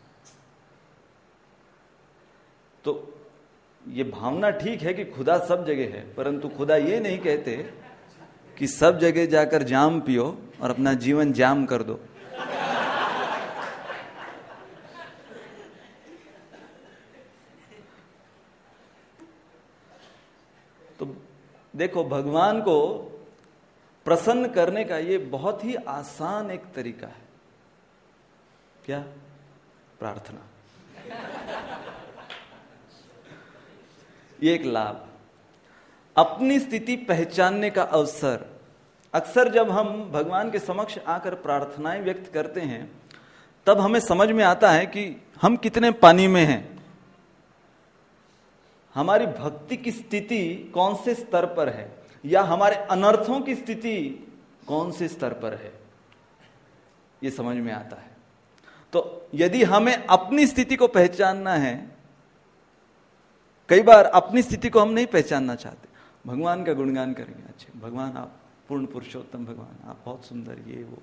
तो ये भावना ठीक है कि खुदा सब जगह है, परंतु खुदा ये नहीं कहते कि सब जगह जाकर जाम पियो और अपना जीवन जाम कर दो। देखो, भगवान को प्रसन्न करने का ये बहुत ही आसान एक तरीका है। क्या? प्रार्थना। ये एक लाभ, अपनी स्थिति पहचानने का अवसर। अक्सर जब हम भगवान के समक्ष आकर प्रार्थनाएं व्यक्त करते हैं, तब हमें समझ में आता है कि हम कितने पानी में हैं, हमारी भक्ति की स्थिति कौन से स्तर पर है, या हमारे अनर्थों की स्थिति कौन से स्तर पर है, ये समझ में आता है। तो यदि हमें अपनी स्थिति को पहचानना है, कई बार अपनी स्थिति को हम नहीं पहचानना चाहते, भगवान का गुणगान करेंगे, अच्छे भगवान आप पूर्ण पुरुषोत्तम, भगवान आप बहुत सुंदर, ये वो।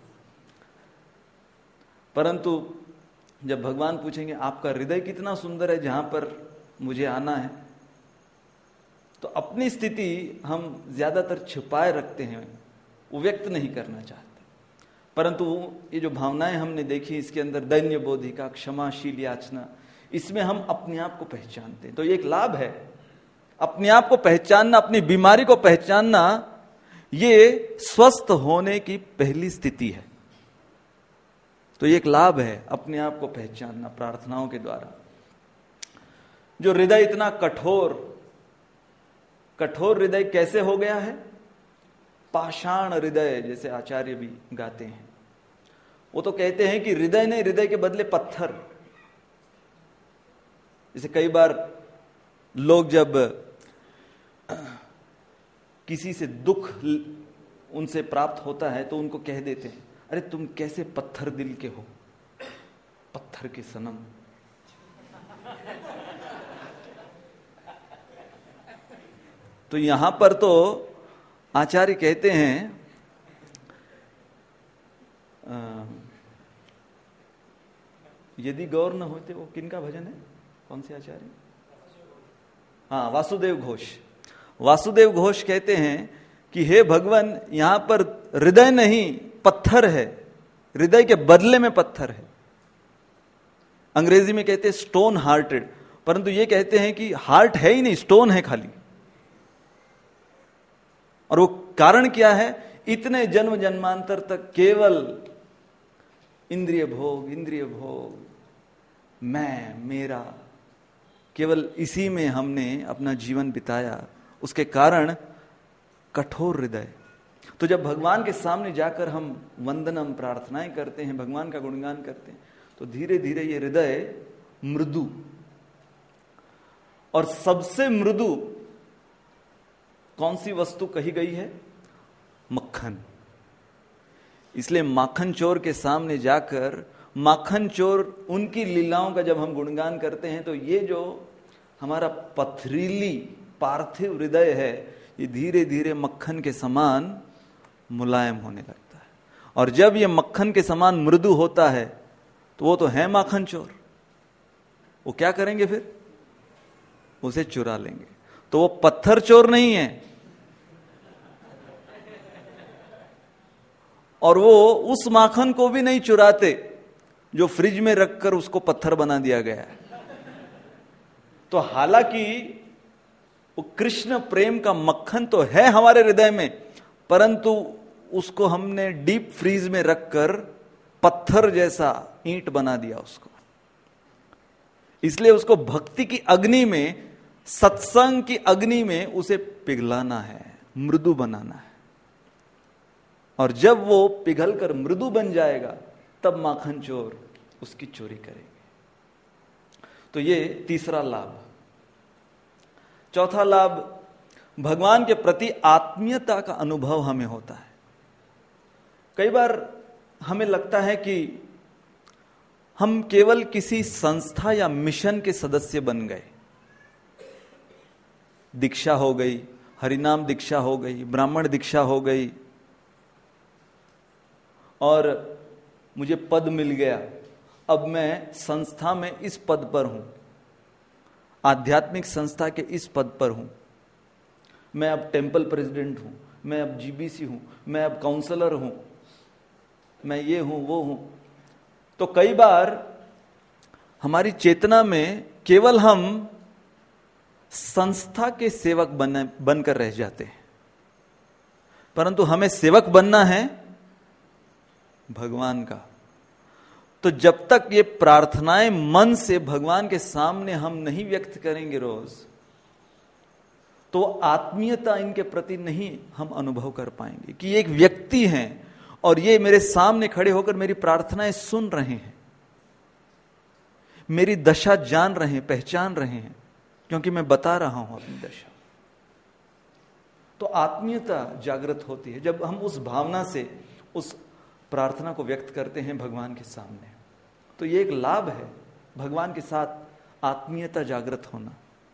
परंतु जब भगवान पूछेंगे आपका हृदय कितना सुंदर है जहां पर मुझे आना है, तो अपनी स्थिति हम ज्यादातर छिपाए रखते हैं, वो व्यक्त नहीं करना चाहते। परंतु ये जो भावनाएं हमने देखी, इसके अंदर दैन्य बोधिका, क्षमाशील याचना, इसमें हम अपने आप को पहचानते हैं। तो ये एक लाभ है, अपने आप को पहचानना, अपनी बीमारी को पहचानना, ये स्वस्थ होने की पहली स्थिति है। तो ये एक लाभ है, अपने आप को पहचानना प्रार्थनाओं के द्वारा। जो हृदय इतना कठोर हृदय कैसे हो गया है? पाषाण हृदय, जैसे आचार्य भी गाते हैं। वो तो कहते हैं कि हृदय नहीं, हृदय के बदले पत्थर। जैसे कई बार लोग जब किसी से दुख उनसे प्राप्त होता है तो उनको कह देते हैं, अरे तुम कैसे पत्थर दिल के हो, पत्थर के सनम। तो यहां पर तो आचार्य कहते हैं, यदि गौर न होते, वो किनका भजन है, कौन से आचार्य? हाँ, वासुदेव घोष। वासुदेव घोष कहते हैं कि हे भगवान, यहां पर हृदय नहीं पत्थर है, हृदय के बदले में पत्थर है। अंग्रेजी में कहते हैं स्टोन हार्टेड, परंतु ये कहते हैं कि हार्ट है ही नहीं, स्टोन है खाली। और वो कारण क्या है? इतने जन्म जन्मांतर तक केवल इंद्रिय भोग, मैं, मेरा, केवल इसी में हमने अपना जीवन बिताया। उसके कारण कठोर हृदय। तो जब भगवान के सामने जाकर हम वंदनम, प्रार्थनाएं करते हैं, भगवान का गुणगान करते हैं, तो धीरे धीरे ये हृदय मृदु, और सबसे मृदु कौन सी वस्तु कही गई है? मक्खन। इसलिए माखन चोर के सामने जाकर, माखन चोर उनकी लीलाओं का जब हम गुणगान करते हैं, तो ये जो हमारा पथरीली पार्थिव हृदय है, ये धीरे धीरे मक्खन के समान मुलायम होने लगता है। और जब ये मक्खन के समान मृदु होता है, तो वो तो है माखन चोर, वो क्या करेंगे फिर? उसे चुरा लेंगे। तो वो पत्थर चोर नहीं है, और वो उस माखन को भी नहीं चुराते जो फ्रिज में रखकर उसको पत्थर बना दिया गया है। तो हालांकि वो कृष्ण प्रेम का मक्खन तो है हमारे हृदय में, परंतु उसको हमने डीप फ्रीज में रखकर पत्थर जैसा ईंट बना दिया उसको। इसलिए उसको भक्ति की अग्नि में, सत्संग की अग्नि में उसे पिघलाना है, मृदु बनाना है। और जब वो पिघलकर मृदु बन जाएगा, तब माखन चोर उसकी चोरी करेंगे। तो ये तीसरा लाभ। चौथा लाभ, भगवान के प्रति आत्मीयता का अनुभव हमें होता है। कई बार हमें लगता है कि हम केवल किसी संस्था या मिशन के सदस्य बन गए। दीक्षा हो गई, हरिनाम दीक्षा हो गई, ब्राह्मण दीक्षा हो गई, और मुझे पद मिल गया, अब मैं संस्था में इस पद पर हूं, आध्यात्मिक संस्था के इस पद पर हूं, मैं अब टेम्पल प्रेसिडेंट हूं, मैं अब जीबीसी हूं, मैं अब काउंसलर हूं, मैं ये हूं वो हूं। तो कई बार हमारी चेतना में केवल हम संस्था के सेवक बनकर रह जाते हैं। परंतु हमें सेवक बनना है भगवान का। तो जब तक ये प्रार्थनाएं मन से भगवान के सामने हम नहीं व्यक्त करेंगे रोज, तो आत्मीयता इनके प्रति नहीं हम अनुभव कर पाएंगे कि ये एक व्यक्ति हैं और ये मेरे सामने खड़े होकर मेरी प्रार्थनाएं सुन रहे हैं, मेरी दशा जान रहे हैं, पहचान रहे हैं, क्योंकि मैं बता रहा हूं अपनी दशा। तो आत्मीयता जागृत होती है जब हम उस भावना से उस प्रार्थना को व्यक्त करते हैं भगवान के सामने। तो ये एक लाभ है भगवान के साथ आत्मीयता जागृत होना।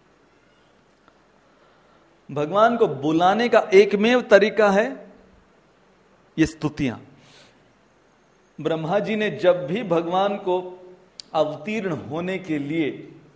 भगवान को बुलाने का एकमेव तरीका है ये स्तुतियां। ब्रह्मा जी ने जब भी भगवान को अवतीर्ण होने के लिए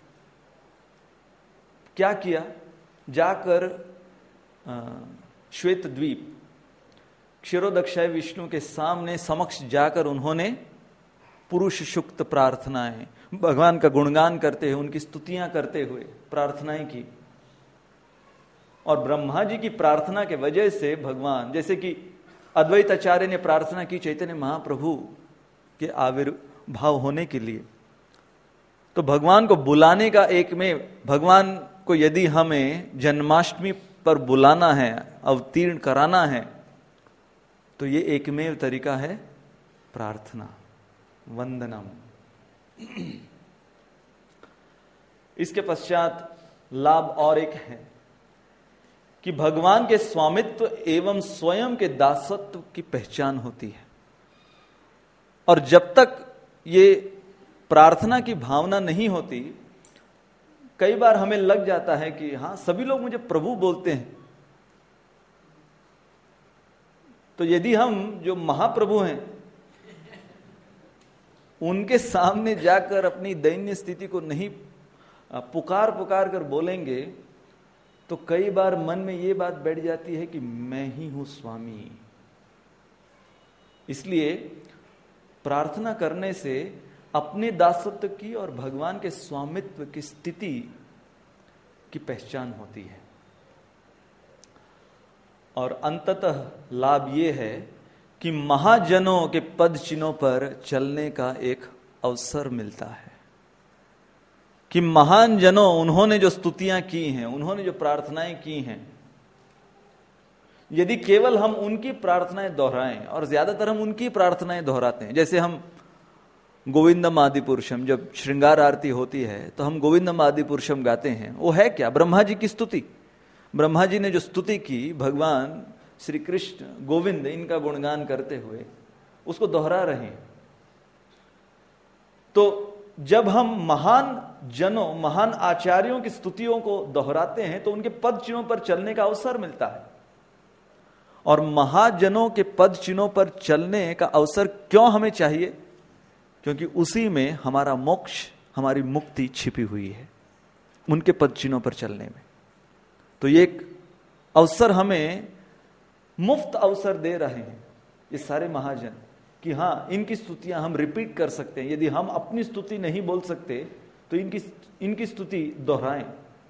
क्या किया, जाकर श्वेत द्वीप क्षीरोदक्षाय विष्णु के सामने समक्ष जाकर उन्होंने पुरुष सुक्त प्रार्थनाएं, भगवान का गुणगान करते हुए, उनकी स्तुतियां करते हुए प्रार्थनाएं की। और ब्रह्मा जी की प्रार्थना के वजह से भगवान, जैसे कि अद्वैत आचार्य ने प्रार्थना की चैतन्य महाप्रभु के आविर्भाव होने के लिए, तो भगवान को बुलाने का एक में, भगवान को यदि हमें जन्माष्टमी पर बुलाना है, अवतीर्ण कराना है, तो ये एकमेव तरीका है प्रार्थना, वंदनम। इसके पश्चात लाभ और एक है कि भगवान के स्वामित्व एवं स्वयं के दासत्व की पहचान होती है। और जब तक ये प्रार्थना की भावना नहीं होती, कई बार हमें लग जाता है कि हां, सभी लोग मुझे प्रभु बोलते हैं, तो यदि हम जो महाप्रभु हैं उनके सामने जाकर अपनी दैन्य स्थिति को नहीं पुकार पुकार कर बोलेंगे, तो कई बार मन में ये बात बैठ जाती है कि मैं ही हूं स्वामी। इसलिए प्रार्थना करने से अपने दासत्व की और भगवान के स्वामित्व की स्थिति की पहचान होती है। और अंततः लाभ ये है कि महाजनों के पद चिन्हों पर चलने का एक अवसर मिलता है कि महान जनों, उन्होंने जो स्तुतियां की हैं, उन्होंने जो प्रार्थनाएं की हैं, यदि केवल हम उनकी प्रार्थनाएं दोहराएं, और ज्यादातर हम उनकी प्रार्थनाएं दोहराते हैं, जैसे हम गोविंदम आदि पुरुषम, जब श्रृंगार आरती होती है तो हम गोविंदम आदि पुरुषम गाते हैं, वो है क्या? ब्रह्मा जी की स्तुति। ब्रह्मा जी ने जो स्तुति की, भगवान श्री कृष्ण गोविंद इनका गुणगान करते हुए उसको दोहरा रहे हैं। तो जब हम महान जनों, महान आचार्यों की स्तुतियों को दोहराते हैं तो उनके पद चिन्हों पर चलने का अवसर मिलता है। और महाजनों के पद चिन्हों पर चलने का अवसर क्यों हमें चाहिए? क्योंकि उसी में हमारा मोक्ष, हमारी मुक्ति छिपी हुई है, उनके पद चिन्हों पर चलने में। तो ये एक अवसर हमें, मुफ्त अवसर दे रहे हैं ये सारे महाजन कि हाँ, इनकी स्तुतियां हम रिपीट कर सकते हैं। यदि हम अपनी स्तुति नहीं बोल सकते तो इनकी स्तुति दोहराएं।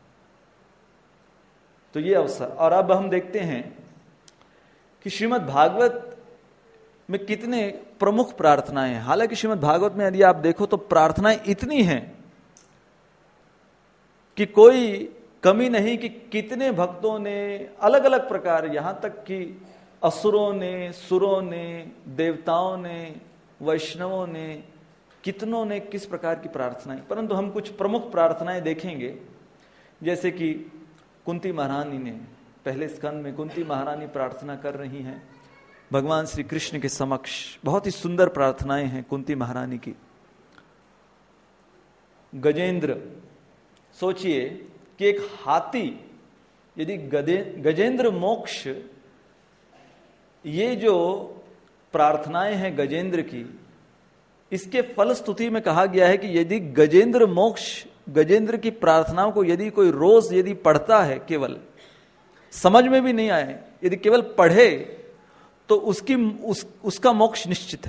तो ये अवसर। और अब हम देखते हैं कि श्रीमद् भागवत में कितने प्रमुख प्रार्थनाएं हैं। हालांकि श्रीमद् भागवत में यदि आप देखो तो प्रार्थनाएं इतनी हैं कि कोई कमी नहीं कि कितने भक्तों ने अलग अलग प्रकार, यहां तक कि असुरों ने, सुरों ने, देवताओं ने, वैष्णवों ने, कितनों ने किस प्रकार की प्रार्थनाएं। परंतु हम कुछ प्रमुख प्रार्थनाएं देखेंगे, जैसे कि कुंती महारानी ने, पहले स्कंद में कुंती महारानी प्रार्थना कर रही हैं भगवान श्री कृष्ण के समक्ष। बहुत ही सुंदर प्रार्थनाएं हैं कुंती महारानी की। गजेंद्र, सोचिए कि एक हाथी, यदि गजेंद्र मोक्ष, ये जो प्रार्थनाएं हैं गजेंद्र की, इसके फलस्तुति में कहा गया है कि यदि गजेंद्र मोक्ष, गजेंद्र की प्रार्थनाओं को यदि कोई रोज यदि पढ़ता है, केवल समझ में भी नहीं आए, यदि केवल पढ़े, तो उसका मोक्ष निश्चित है।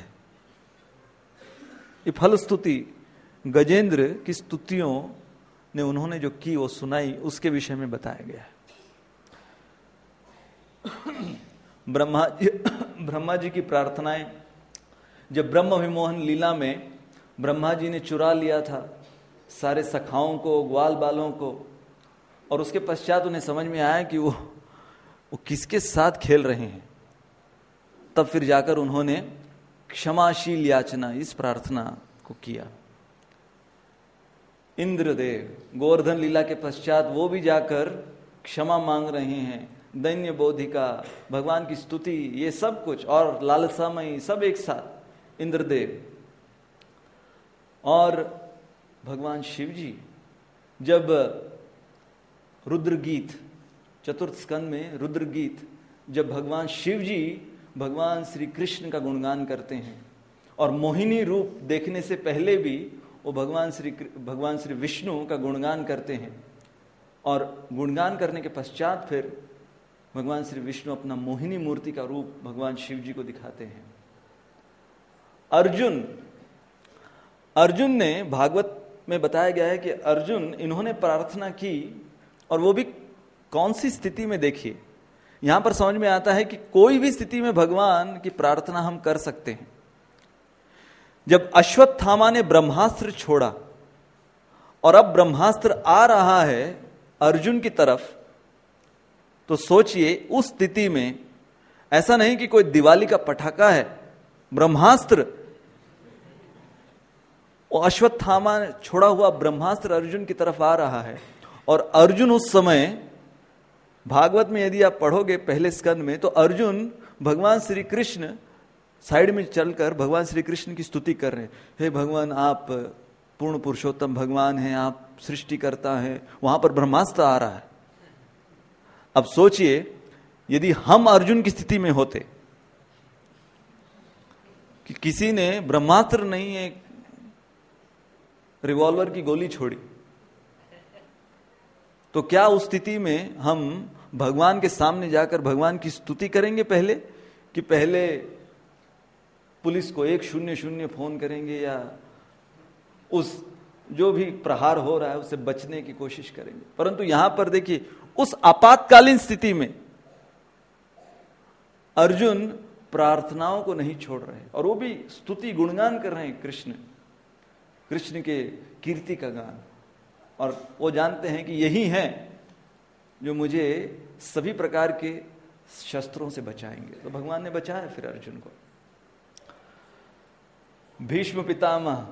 ये फलस्तुति गजेंद्र की स्तुतियों ने उन्होंने जो की, वो सुनाई, उसके विषय में बताया गया है। ब्रह्मा जी की प्रार्थनाएं, जब ब्रह्म विमोहन लीला में ब्रह्मा जी ने चुरा लिया था सारे सखाओं को, ग्वाल बालों को, और उसके पश्चात उन्हें समझ में आया कि वो किसके साथ खेल रहे हैं, तब फिर जाकर उन्होंने क्षमाशील याचना, इस प्रार्थना को किया। इंद्रदेव गोवर्धन लीला के पश्चात वो भी जाकर क्षमा मांग रहे हैं, दैन्य बोधिका, भगवान की स्तुति, ये सब कुछ, और लालसामयी, सब एक साथ इंद्रदेव। और भगवान शिव जी जब रुद्र गीत, चतुर्थ स्कंद में रुद्र गीत, जब भगवान शिव जी भगवान श्री कृष्ण का गुणगान करते हैं, और मोहिनी रूप देखने से पहले भी वो भगवान श्री विष्णु का गुणगान करते हैं, और गुणगान करने के पश्चात फिर भगवान श्री विष्णु अपना मोहिनी मूर्ति का रूप भगवान शिव जी को दिखाते हैं। अर्जुन ने, भागवत में बताया गया है कि अर्जुन, इन्होंने प्रार्थना की, और वो भी कौन सी स्थिति में, देखिए यहां पर समझ में आता है कि कोई भी स्थिति में भगवान की प्रार्थना हम कर सकते हैं। जब अश्वत्थामा ने ब्रह्मास्त्र छोड़ा और अब ब्रह्मास्त्र आ रहा है अर्जुन की तरफ, तो सोचिए उस स्थिति में ऐसा नहीं कि कोई दिवाली का पटाखा है, ब्रह्मास्त्र, वो अश्वत्थामा छोड़ा हुआ ब्रह्मास्त्र अर्जुन की तरफ आ रहा है, और अर्जुन उस समय, भागवत में यदि आप पढ़ोगे पहले स्कंद में, तो अर्जुन भगवान श्री कृष्ण साइड में चलकर भगवान श्री कृष्ण की स्तुति कर रहे हैं, हे भगवान आप पूर्ण पुरुषोत्तम भगवान हैं, आप सृष्टिकर्ता हैं। वहां पर ब्रह्मास्त्र आ रहा है। अब सोचिए यदि हम अर्जुन की स्थिति में होते कि किसी ने ब्रह्मास्त्र नहीं, एक रिवॉल्वर की गोली छोड़ी, तो क्या उस स्थिति में हम भगवान के सामने जाकर भगवान की स्तुति करेंगे पहले, कि पहले पुलिस को 100 फोन करेंगे, या उस जो भी प्रहार हो रहा है उससे बचने की कोशिश करेंगे? परंतु यहां पर देखिए उस आपातकालीन स्थिति में अर्जुन प्रार्थनाओं को नहीं छोड़ रहे, और वो भी स्तुति गुणगान कर रहे हैं कृष्ण के कीर्ति का गान, और वो जानते हैं कि यही है जो मुझे सभी प्रकार के शस्त्रों से बचाएंगे। तो भगवान ने बचाया फिर अर्जुन को। भीष्म पितामह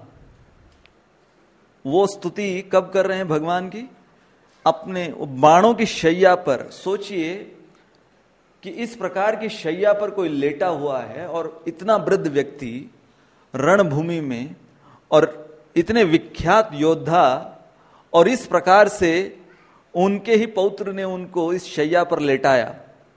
वो स्तुति कब कर रहे हैं भगवान की? अपने बाणों की शैया पर। सोचिए कि इस प्रकार की शैया पर कोई लेटा हुआ है, और इतना वृद्ध व्यक्ति रणभूमि में, और इतने विख्यात योद्धा, और इस प्रकार से उनके ही पौत्र ने उनको इस शैया पर लेटाया,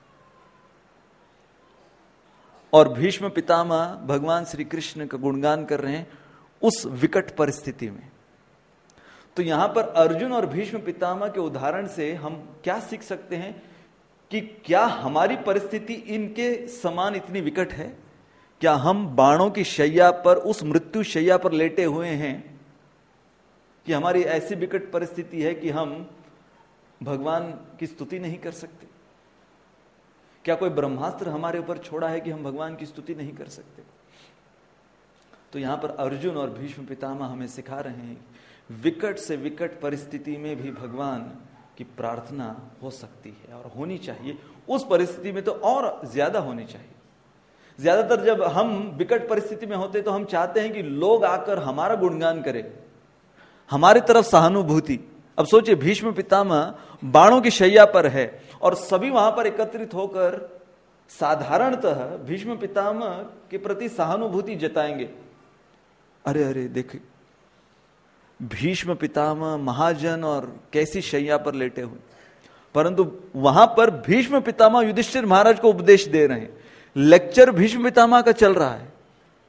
और भीष्म पितामह भगवान श्री कृष्ण का गुणगान कर रहे हैं उस विकट परिस्थिति में। तो यहां पर अर्जुन और भीष्म पितामह के उदाहरण से हम क्या सीख सकते हैं कि क्या हमारी परिस्थिति इनके समान इतनी विकट है? क्या हम बाणों की शैया पर, उस मृत्यु शैया पर लेटे हुए हैं कि हमारी ऐसी विकट परिस्थिति है कि हम भगवान की स्तुति नहीं कर सकते? क्या कोई ब्रह्मास्त्र हमारे ऊपर छोड़ा है कि हम भगवान की स्तुति नहीं कर सकते? तो यहां पर अर्जुन और भीष्म पितामह हमें सिखा रहे हैं विकट से विकट परिस्थिति में भी भगवान की प्रार्थना हो सकती है, और होनी चाहिए। उस परिस्थिति में तो और ज्यादा होनी चाहिए। ज्यादातर जब हम विकट परिस्थिति में होते तो हम चाहते हैं कि लोग आकर हमारा गुणगान करें, हमारी तरफ सहानुभूति। अब सोचिए भीष्म पितामह बाणों की शैया पर है, और सभी वहां पर एकत्रित होकर साधारणतः भीष्म पितामह के प्रति सहानुभूति जताएंगे। अरे अरे देखिए भीष्म पितामह महाजन और कैसी शैया पर लेटे हुए, परंतु वहां पर भीष्म पितामह युधिष्ठिर महाराज को उपदेश दे रहे हैं। लेक्चर भीष्म पितामह का चल रहा है,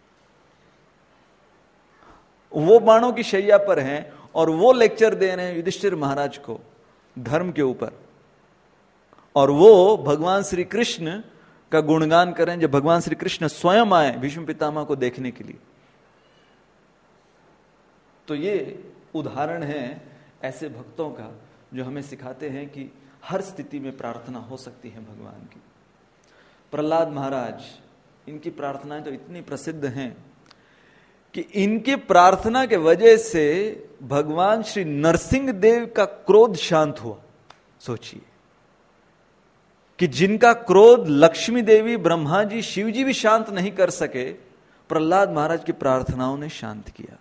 वो बाणों की शैया पर हैं और वो लेक्चर दे रहे हैं युधिष्ठिर महाराज को धर्म के ऊपर, और वो भगवान श्री कृष्ण का गुणगान करें जब भगवान श्री कृष्ण स्वयं आए भीष्म पितामह को देखने के लिए। तो ये उदाहरण है ऐसे भक्तों का जो हमें सिखाते हैं कि हर स्थिति में प्रार्थना हो सकती है भगवान की। प्रहलाद महाराज, इनकी प्रार्थनाएं तो इतनी प्रसिद्ध हैं कि इनके प्रार्थना के वजह से भगवान श्री नरसिंह देव का क्रोध शांत हुआ। सोचिए कि जिनका क्रोध लक्ष्मी देवी, ब्रह्मा जी, शिव जी भी शांत नहीं कर सके, प्रहलाद महाराज की प्रार्थनाओं ने शांत किया।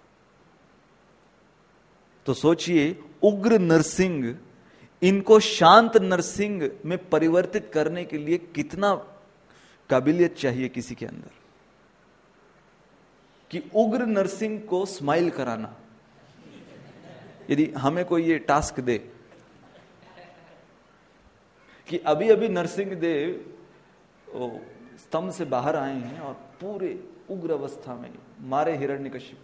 तो सोचिए, उग्र नरसिंह इनको शांत नरसिंह में परिवर्तित करने के लिए कितना काबिलियत चाहिए किसी के अंदर, कि उग्र नरसिंह को स्माइल कराना। यदि हमें कोई ये टास्क दे कि अभी अभी नरसिंह देव स्तंभ से बाहर आए हैं और पूरे उग्र अवस्था में मारे हिरण्यकशिप,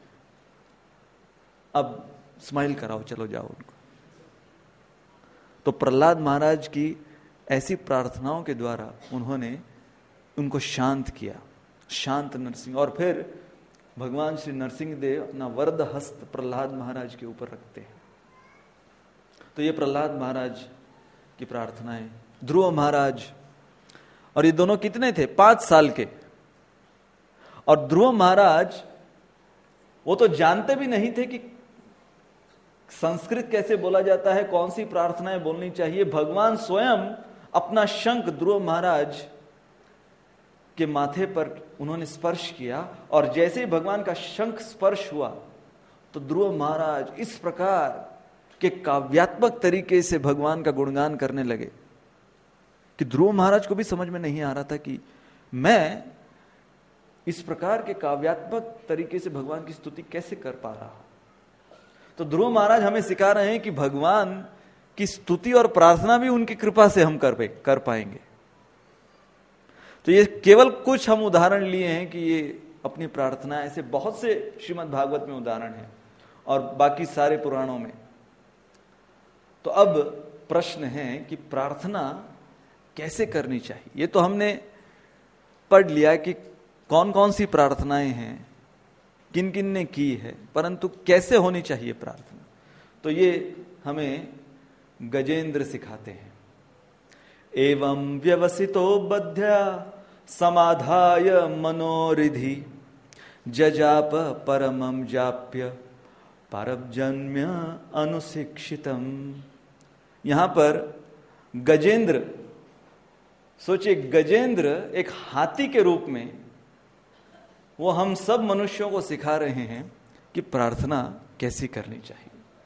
अब स्माइल कराओ, चलो जाओ उनको। तो प्रहलाद महाराज की ऐसी प्रार्थनाओं के द्वारा उन्होंने उनको शांत किया, शांत नरसिंह। और फिर भगवान श्री नरसिंह देव अपना वरद हस्त प्रहलाद महाराज के ऊपर रखते हैं। तो ये प्रहलाद महाराज की प्रार्थनाएं। ध्रुव महाराज, और ये दोनों कितने थे? 5 साल के। और ध्रुव महाराज वो तो जानते भी नहीं थे कि संस्कृत कैसे बोला जाता है, कौन सी प्रार्थनाएं बोलनी चाहिए। भगवान स्वयं अपना शंख ध्रुव महाराज के माथे पर उन्होंने स्पर्श किया, और जैसे ही भगवान का शंख स्पर्श हुआ तो ध्रुव महाराज इस प्रकार के काव्यात्मक तरीके से भगवान का गुणगान करने लगे कि ध्रुव महाराज को भी समझ में नहीं आ रहा था कि मैं इस प्रकार के काव्यात्मक तरीके से भगवान की स्तुति कैसे कर पा रहा हूं। तो ध्रुव महाराज हमें सिखा रहे हैं कि भगवान की स्तुति और प्रार्थना भी उनकी कृपा से हम कर पाएंगे। तो ये केवल कुछ हम उदाहरण लिए हैं कि ये अपनी प्रार्थना, ऐसे बहुत से श्रीमद् भागवत में उदाहरण हैं और बाकी सारे पुराणों में। तो अब प्रश्न है कि प्रार्थना कैसे करनी चाहिए। ये तो हमने पढ़ लिया कि कौन कौन सी प्रार्थनाएं हैं, किन किन ने की है, परंतु कैसे होनी चाहिए प्रार्थना, तो ये हमें गजेंद्र सिखाते हैं। एवं व्यवसितो बध्या समाधाय मनोरिधि जजाप परमं जाप्य पारब्जन्य अनुशिक्षितम। यहां पर गजेंद्र, सोचिए गजेंद्र एक हाथी के रूप में वो हम सब मनुष्यों को सिखा रहे हैं कि प्रार्थना कैसी करनी चाहिए।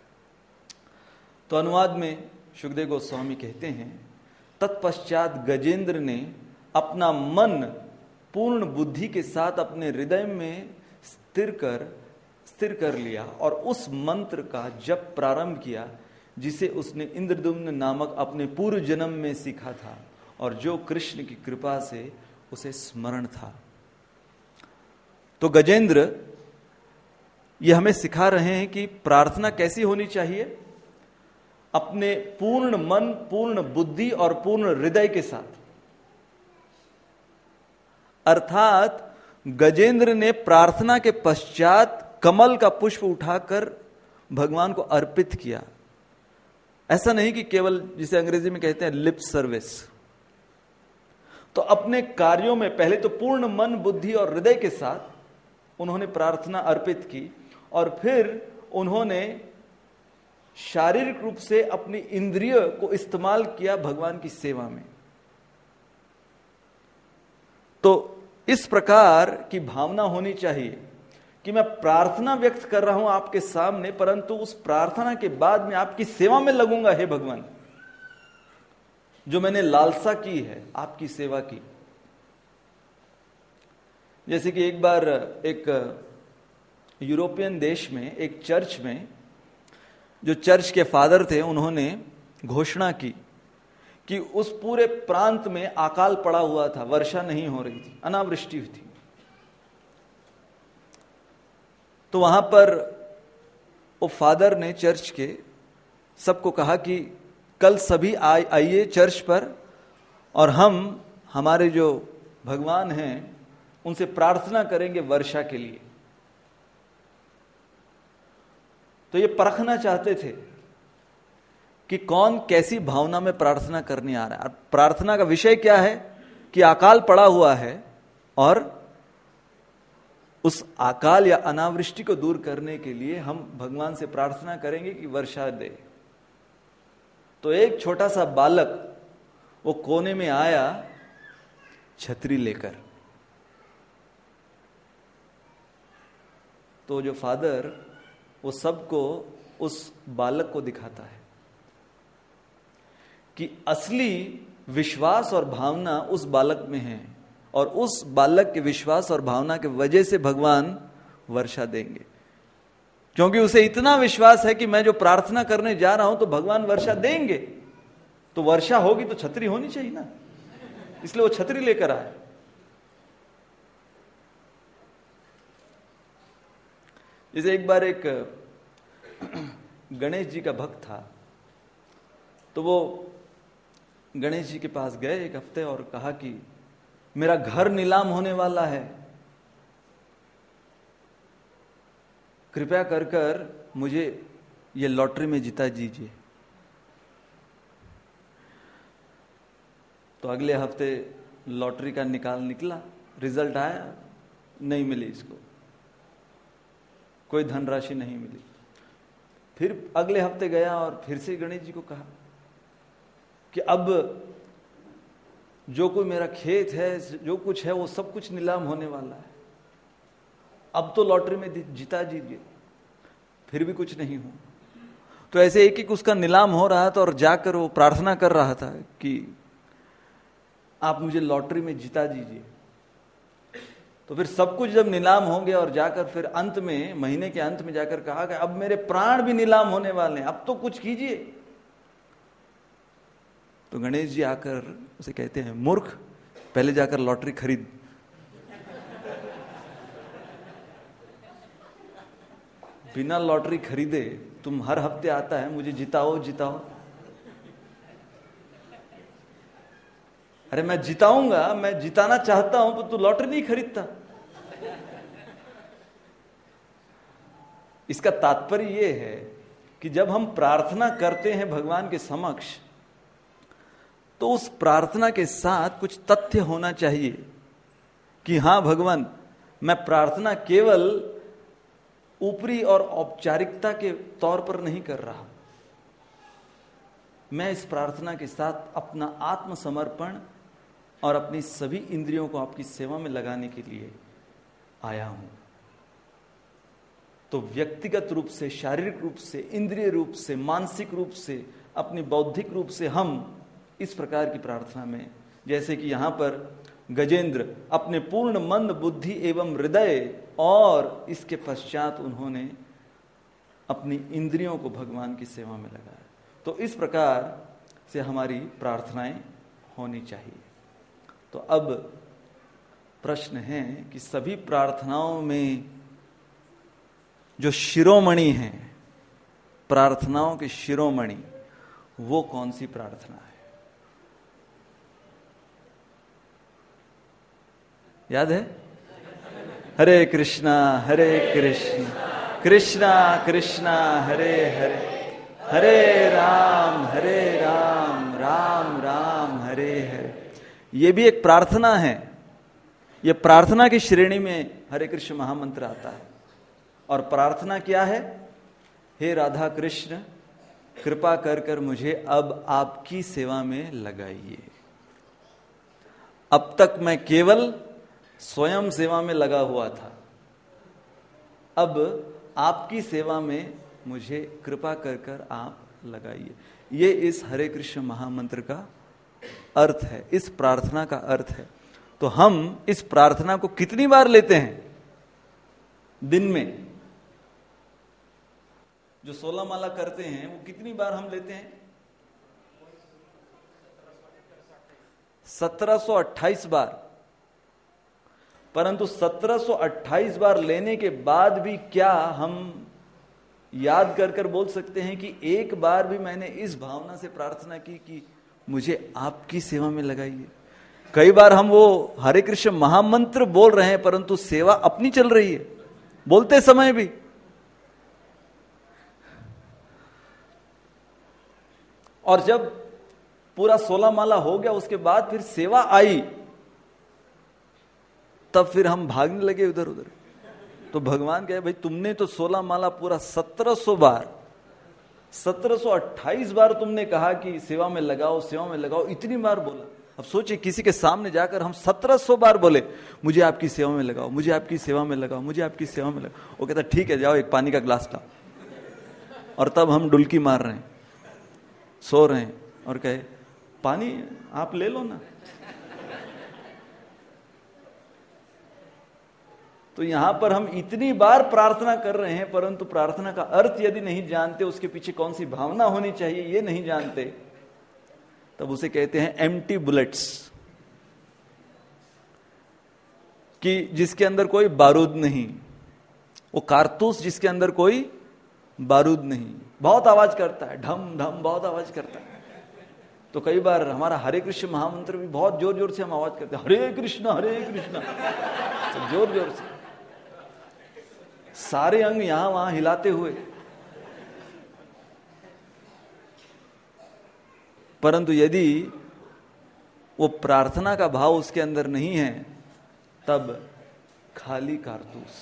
तो अनुवाद में शुकदेव गोस्वामी कहते हैं, तत्पश्चात गजेंद्र ने अपना मन पूर्ण बुद्धि के साथ अपने हृदय में स्थिर कर लिया और उस मंत्र का जप प्रारंभ किया जिसे उसने इंद्रद्युम्न नामक अपने पूर्व जन्म में सीखा था और जो कृष्ण की कृपा से उसे स्मरण था। तो गजेंद्र ये हमें सिखा रहे हैं कि प्रार्थना कैसी होनी चाहिए, अपने पूर्ण मन, पूर्ण बुद्धि और पूर्ण हृदय के साथ। अर्थात गजेंद्र ने प्रार्थना के पश्चात कमल का पुष्प उठाकर भगवान को अर्पित किया। ऐसा नहीं कि केवल, जिसे अंग्रेजी में कहते हैं लिप सर्विस। तो अपने कार्यों में पहले तो पूर्ण मन, बुद्धि और हृदय के साथ उन्होंने प्रार्थना अर्पित की और फिर उन्होंने शारीरिक रूप से अपनी इंद्रिय को इस्तेमाल किया भगवान की सेवा में। तो इस प्रकार की भावना होनी चाहिए कि मैं प्रार्थना व्यक्त कर रहा हूं आपके सामने, परंतु उस प्रार्थना के बाद मैं आपकी सेवा में लगूंगा। हे भगवान, जो मैंने लालसा की है आपकी सेवा की। जैसे कि एक बार एक यूरोपियन देश में एक चर्च में जो चर्च के फादर थे, उन्होंने घोषणा की कि उस पूरे प्रांत में अकाल पड़ा हुआ था, वर्षा नहीं हो रही थी, अनावृष्टि हुई थी। तो वहां पर वो फादर ने चर्च के सबको कहा कि कल सभी आइए चर्च पर और हम हमारे जो भगवान हैं उनसे प्रार्थना करेंगे वर्षा के लिए। तो ये परखना चाहते थे कि कौन कैसी भावना में प्रार्थना करने आ रहा है। प्रार्थना का विषय क्या है कि अकाल पड़ा हुआ है और उस अकाल या अनावृष्टि को दूर करने के लिए हम भगवान से प्रार्थना करेंगे कि वर्षा दे। तो एक छोटा सा बालक वो कोने में आया छतरी लेकर। तो जो फादर वो सबको उस बालक को दिखाता है कि असली विश्वास और भावना उस बालक में है, और उस बालक के विश्वास और भावना के वजह से भगवान वर्षा देंगे। क्योंकि उसे इतना विश्वास है कि मैं जो प्रार्थना करने जा रहा हूं तो भगवान वर्षा देंगे, तो वर्षा होगी तो छतरी होनी चाहिए ना, इसलिए वो छतरी लेकर आए। जैसे एक बार एक गणेश जी का भक्त था, तो वो गणेश जी के पास गए एक हफ्ते और कहा कि मेरा घर नीलाम होने वाला है, कृपया कर कर मुझे ये लॉटरी में जिता दीजिए। तो अगले हफ्ते लॉटरी का निकला, रिजल्ट आया, नहीं मिली इसको, कोई धनराशि नहीं मिली। फिर अगले हफ्ते गया और फिर से गणेश जी को कहा कि अब जो कोई मेरा खेत है, जो कुछ है, वो सब कुछ नीलाम होने वाला है, अब तो लॉटरी में जिता दीजिए। फिर भी कुछ नहीं हो। तो ऐसे एक एक उसका नीलाम हो रहा था और जाकर वो प्रार्थना कर रहा था कि आप मुझे लॉटरी में जिता दीजिए। तो फिर सब कुछ जब नीलाम हो गया और जाकर फिर अंत में, महीने के अंत में जाकर कहा कि अब मेरे प्राण भी नीलाम होने वाले हैं, अब तो कुछ कीजिए। तो गणेश जी आकर उसे कहते हैं, मूर्ख, पहले जाकर लॉटरी खरीद। बिना लॉटरी खरीदे तुम हर हफ्ते आता है मुझे जिताओ जिताओ। अरे मैं जिताऊंगा, मैं जिताना चाहता हूं, पर तू लॉटरी नहीं खरीदता। इसका तात्पर्य यह है कि जब हम प्रार्थना करते हैं भगवान के समक्ष, तो उस प्रार्थना के साथ कुछ तथ्य होना चाहिए कि हां भगवान, मैं प्रार्थना केवल ऊपरी और औपचारिकता के तौर पर नहीं कर रहा, मैं इस प्रार्थना के साथ अपना आत्मसमर्पण और अपनी सभी इंद्रियों को आपकी सेवा में लगाने के लिए आया हूं। तो व्यक्तिगत रूप से, शारीरिक रूप से, इंद्रिय रूप से, मानसिक रूप से, अपनी बौद्धिक रूप से हम इस प्रकार की प्रार्थना में, जैसे कि यहां पर गजेंद्र अपने पूर्ण मन, बुद्धि एवं हृदय और इसके पश्चात उन्होंने अपनी इंद्रियों को भगवान की सेवा में लगाया। तो इस प्रकार से हमारी प्रार्थनाएं होनी चाहिए। तो अब प्रश्न है कि सभी प्रार्थनाओं में जो शिरोमणि है, प्रार्थनाओं के शिरोमणि, वो कौन सी प्रार्थना है? याद है? हरे कृष्णा कृष्णा कृष्णा हरे हरे, हरे राम राम राम हरे हरे। ये भी एक प्रार्थना है। ये प्रार्थना की श्रेणी में हरे कृष्ण महामंत्र आता है। और प्रार्थना क्या है? हे राधा कृष्ण, कृपा कर कर मुझे अब आपकी सेवा में लगाइए। अब तक मैं केवल स्वयं सेवा में लगा हुआ था, अब आपकी सेवा में मुझे कृपा कर कर आप लगाइए। ये इस हरे कृष्ण महामंत्र का अर्थ है, इस प्रार्थना का अर्थ है। तो हम इस प्रार्थना को कितनी बार लेते हैं दिन में? जो 16 माला करते हैं वो कितनी बार हम लेते हैं? 1728 बार। परंतु 1728 बार लेने के बाद भी क्या हम याद कर कर बोल सकते हैं कि एक बार भी मैंने इस भावना से प्रार्थना की कि मुझे आपकी सेवा में लगाइए? कई बार हम वो हरे कृष्ण महामंत्र बोल रहे हैं परंतु सेवा अपनी चल रही है, बोलते समय भी। और जब पूरा 16 माला हो गया उसके बाद फिर सेवा आई, तब फिर हम भागने लगे उधर उधर। तो भगवान कहे भाई तुमने तो 16 माला पूरा 1700 बार 1728 बार तुमने कहा कि सेवा में लगाओ सेवा में लगाओ, इतनी बार बोला। अब सोचिए किसी के सामने जाकर हम 1700 बार बोले मुझे आपकी सेवा में लगाओ, मुझे आपकी सेवा में लगाओ, मुझे आपकी सेवा में लगाओ। वो कहता ठीक है जाओ एक पानी का ग्लास लाओ। और तब हम डुलकी मार रहे हैं, सो रहे हैं, और कहे पानी आप ले लो ना। तो यहां पर हम इतनी बार प्रार्थना कर रहे हैं, परंतु प्रार्थना का अर्थ यदि नहीं जानते, उसके पीछे कौन सी भावना होनी चाहिए ये नहीं जानते, तब उसे कहते हैं एम्प्टी बुलेट्स, कि जिसके अंदर कोई बारूद नहीं, वो कारतूस जिसके अंदर कोई बारूद नहीं। बहुत आवाज करता है, ढम ढम बहुत आवाज करता है। तो कई बार हमारा हरे कृष्ण महामंत्र भी बहुत जोर जोर से हम आवाज करते हैं, हरे कृष्ण जोर जोर से, सारे अंग यहां वहां हिलाते हुए। परंतु यदि वो प्रार्थना का भाव उसके अंदर नहीं है, तब खाली कारतूस।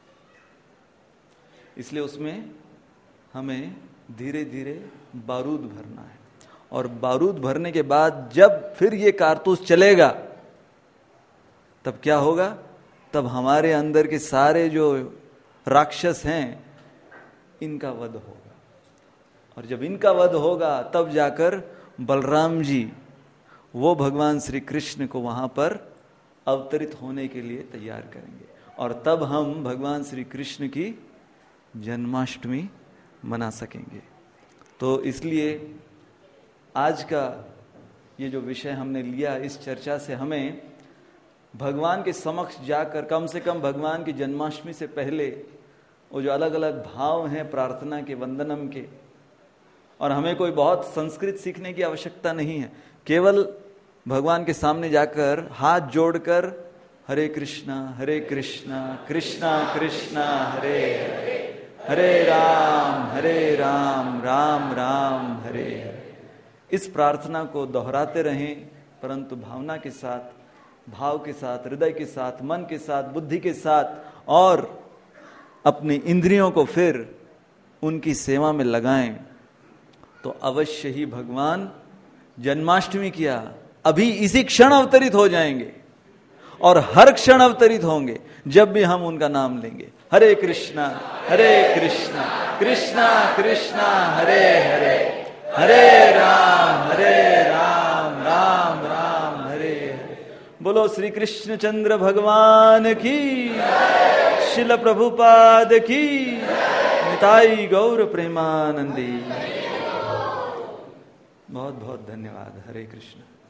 इसलिए उसमें हमें धीरे धीरे बारूद भरना है, और बारूद भरने के बाद जब फिर ये कारतूस चलेगा, तब क्या होगा? तब हमारे अंदर के सारे जो राक्षस हैं इनका वध होगा, और जब इनका वध होगा तब जाकर बलराम जी वो भगवान श्री कृष्ण को वहां पर अवतरित होने के लिए तैयार करेंगे, और तब हम भगवान श्री कृष्ण की जन्माष्टमी मना सकेंगे। तो इसलिए आज का ये जो विषय हमने लिया, इस चर्चा से हमें भगवान के समक्ष जाकर कम से कम भगवान की जन्माष्टमी से पहले वो जो अलग अलग भाव हैं प्रार्थना के, वंदनम के, और हमें कोई बहुत संस्कृत सीखने की आवश्यकता नहीं है, केवल भगवान के सामने जाकर हाथ जोड़कर हरे कृष्णा कृष्णा कृष्णा हरे हरे, हरे राम राम राम हरे हरे, इस प्रार्थना को दोहराते रहें, परंतु भावना के साथ, भाव के साथ, हृदय के साथ, मन के साथ, बुद्धि के साथ, और अपनी इंद्रियों को फिर उनकी सेवा में लगाएं। तो अवश्य ही भगवान जन्माष्टमी किया अभी इसी क्षण अवतरित हो जाएंगे, और हर क्षण अवतरित होंगे जब भी हम उनका नाम लेंगे। हरे कृष्णा कृष्णा कृष्णा हरे हरे, हरे राम राम राम हरे हरे। बोलो श्री कृष्ण चंद्र भगवान की, शिल प्रभुपाद की, निताई गौर प्रेमानंदी। बहुत बहुत धन्यवाद। हरे कृष्ण।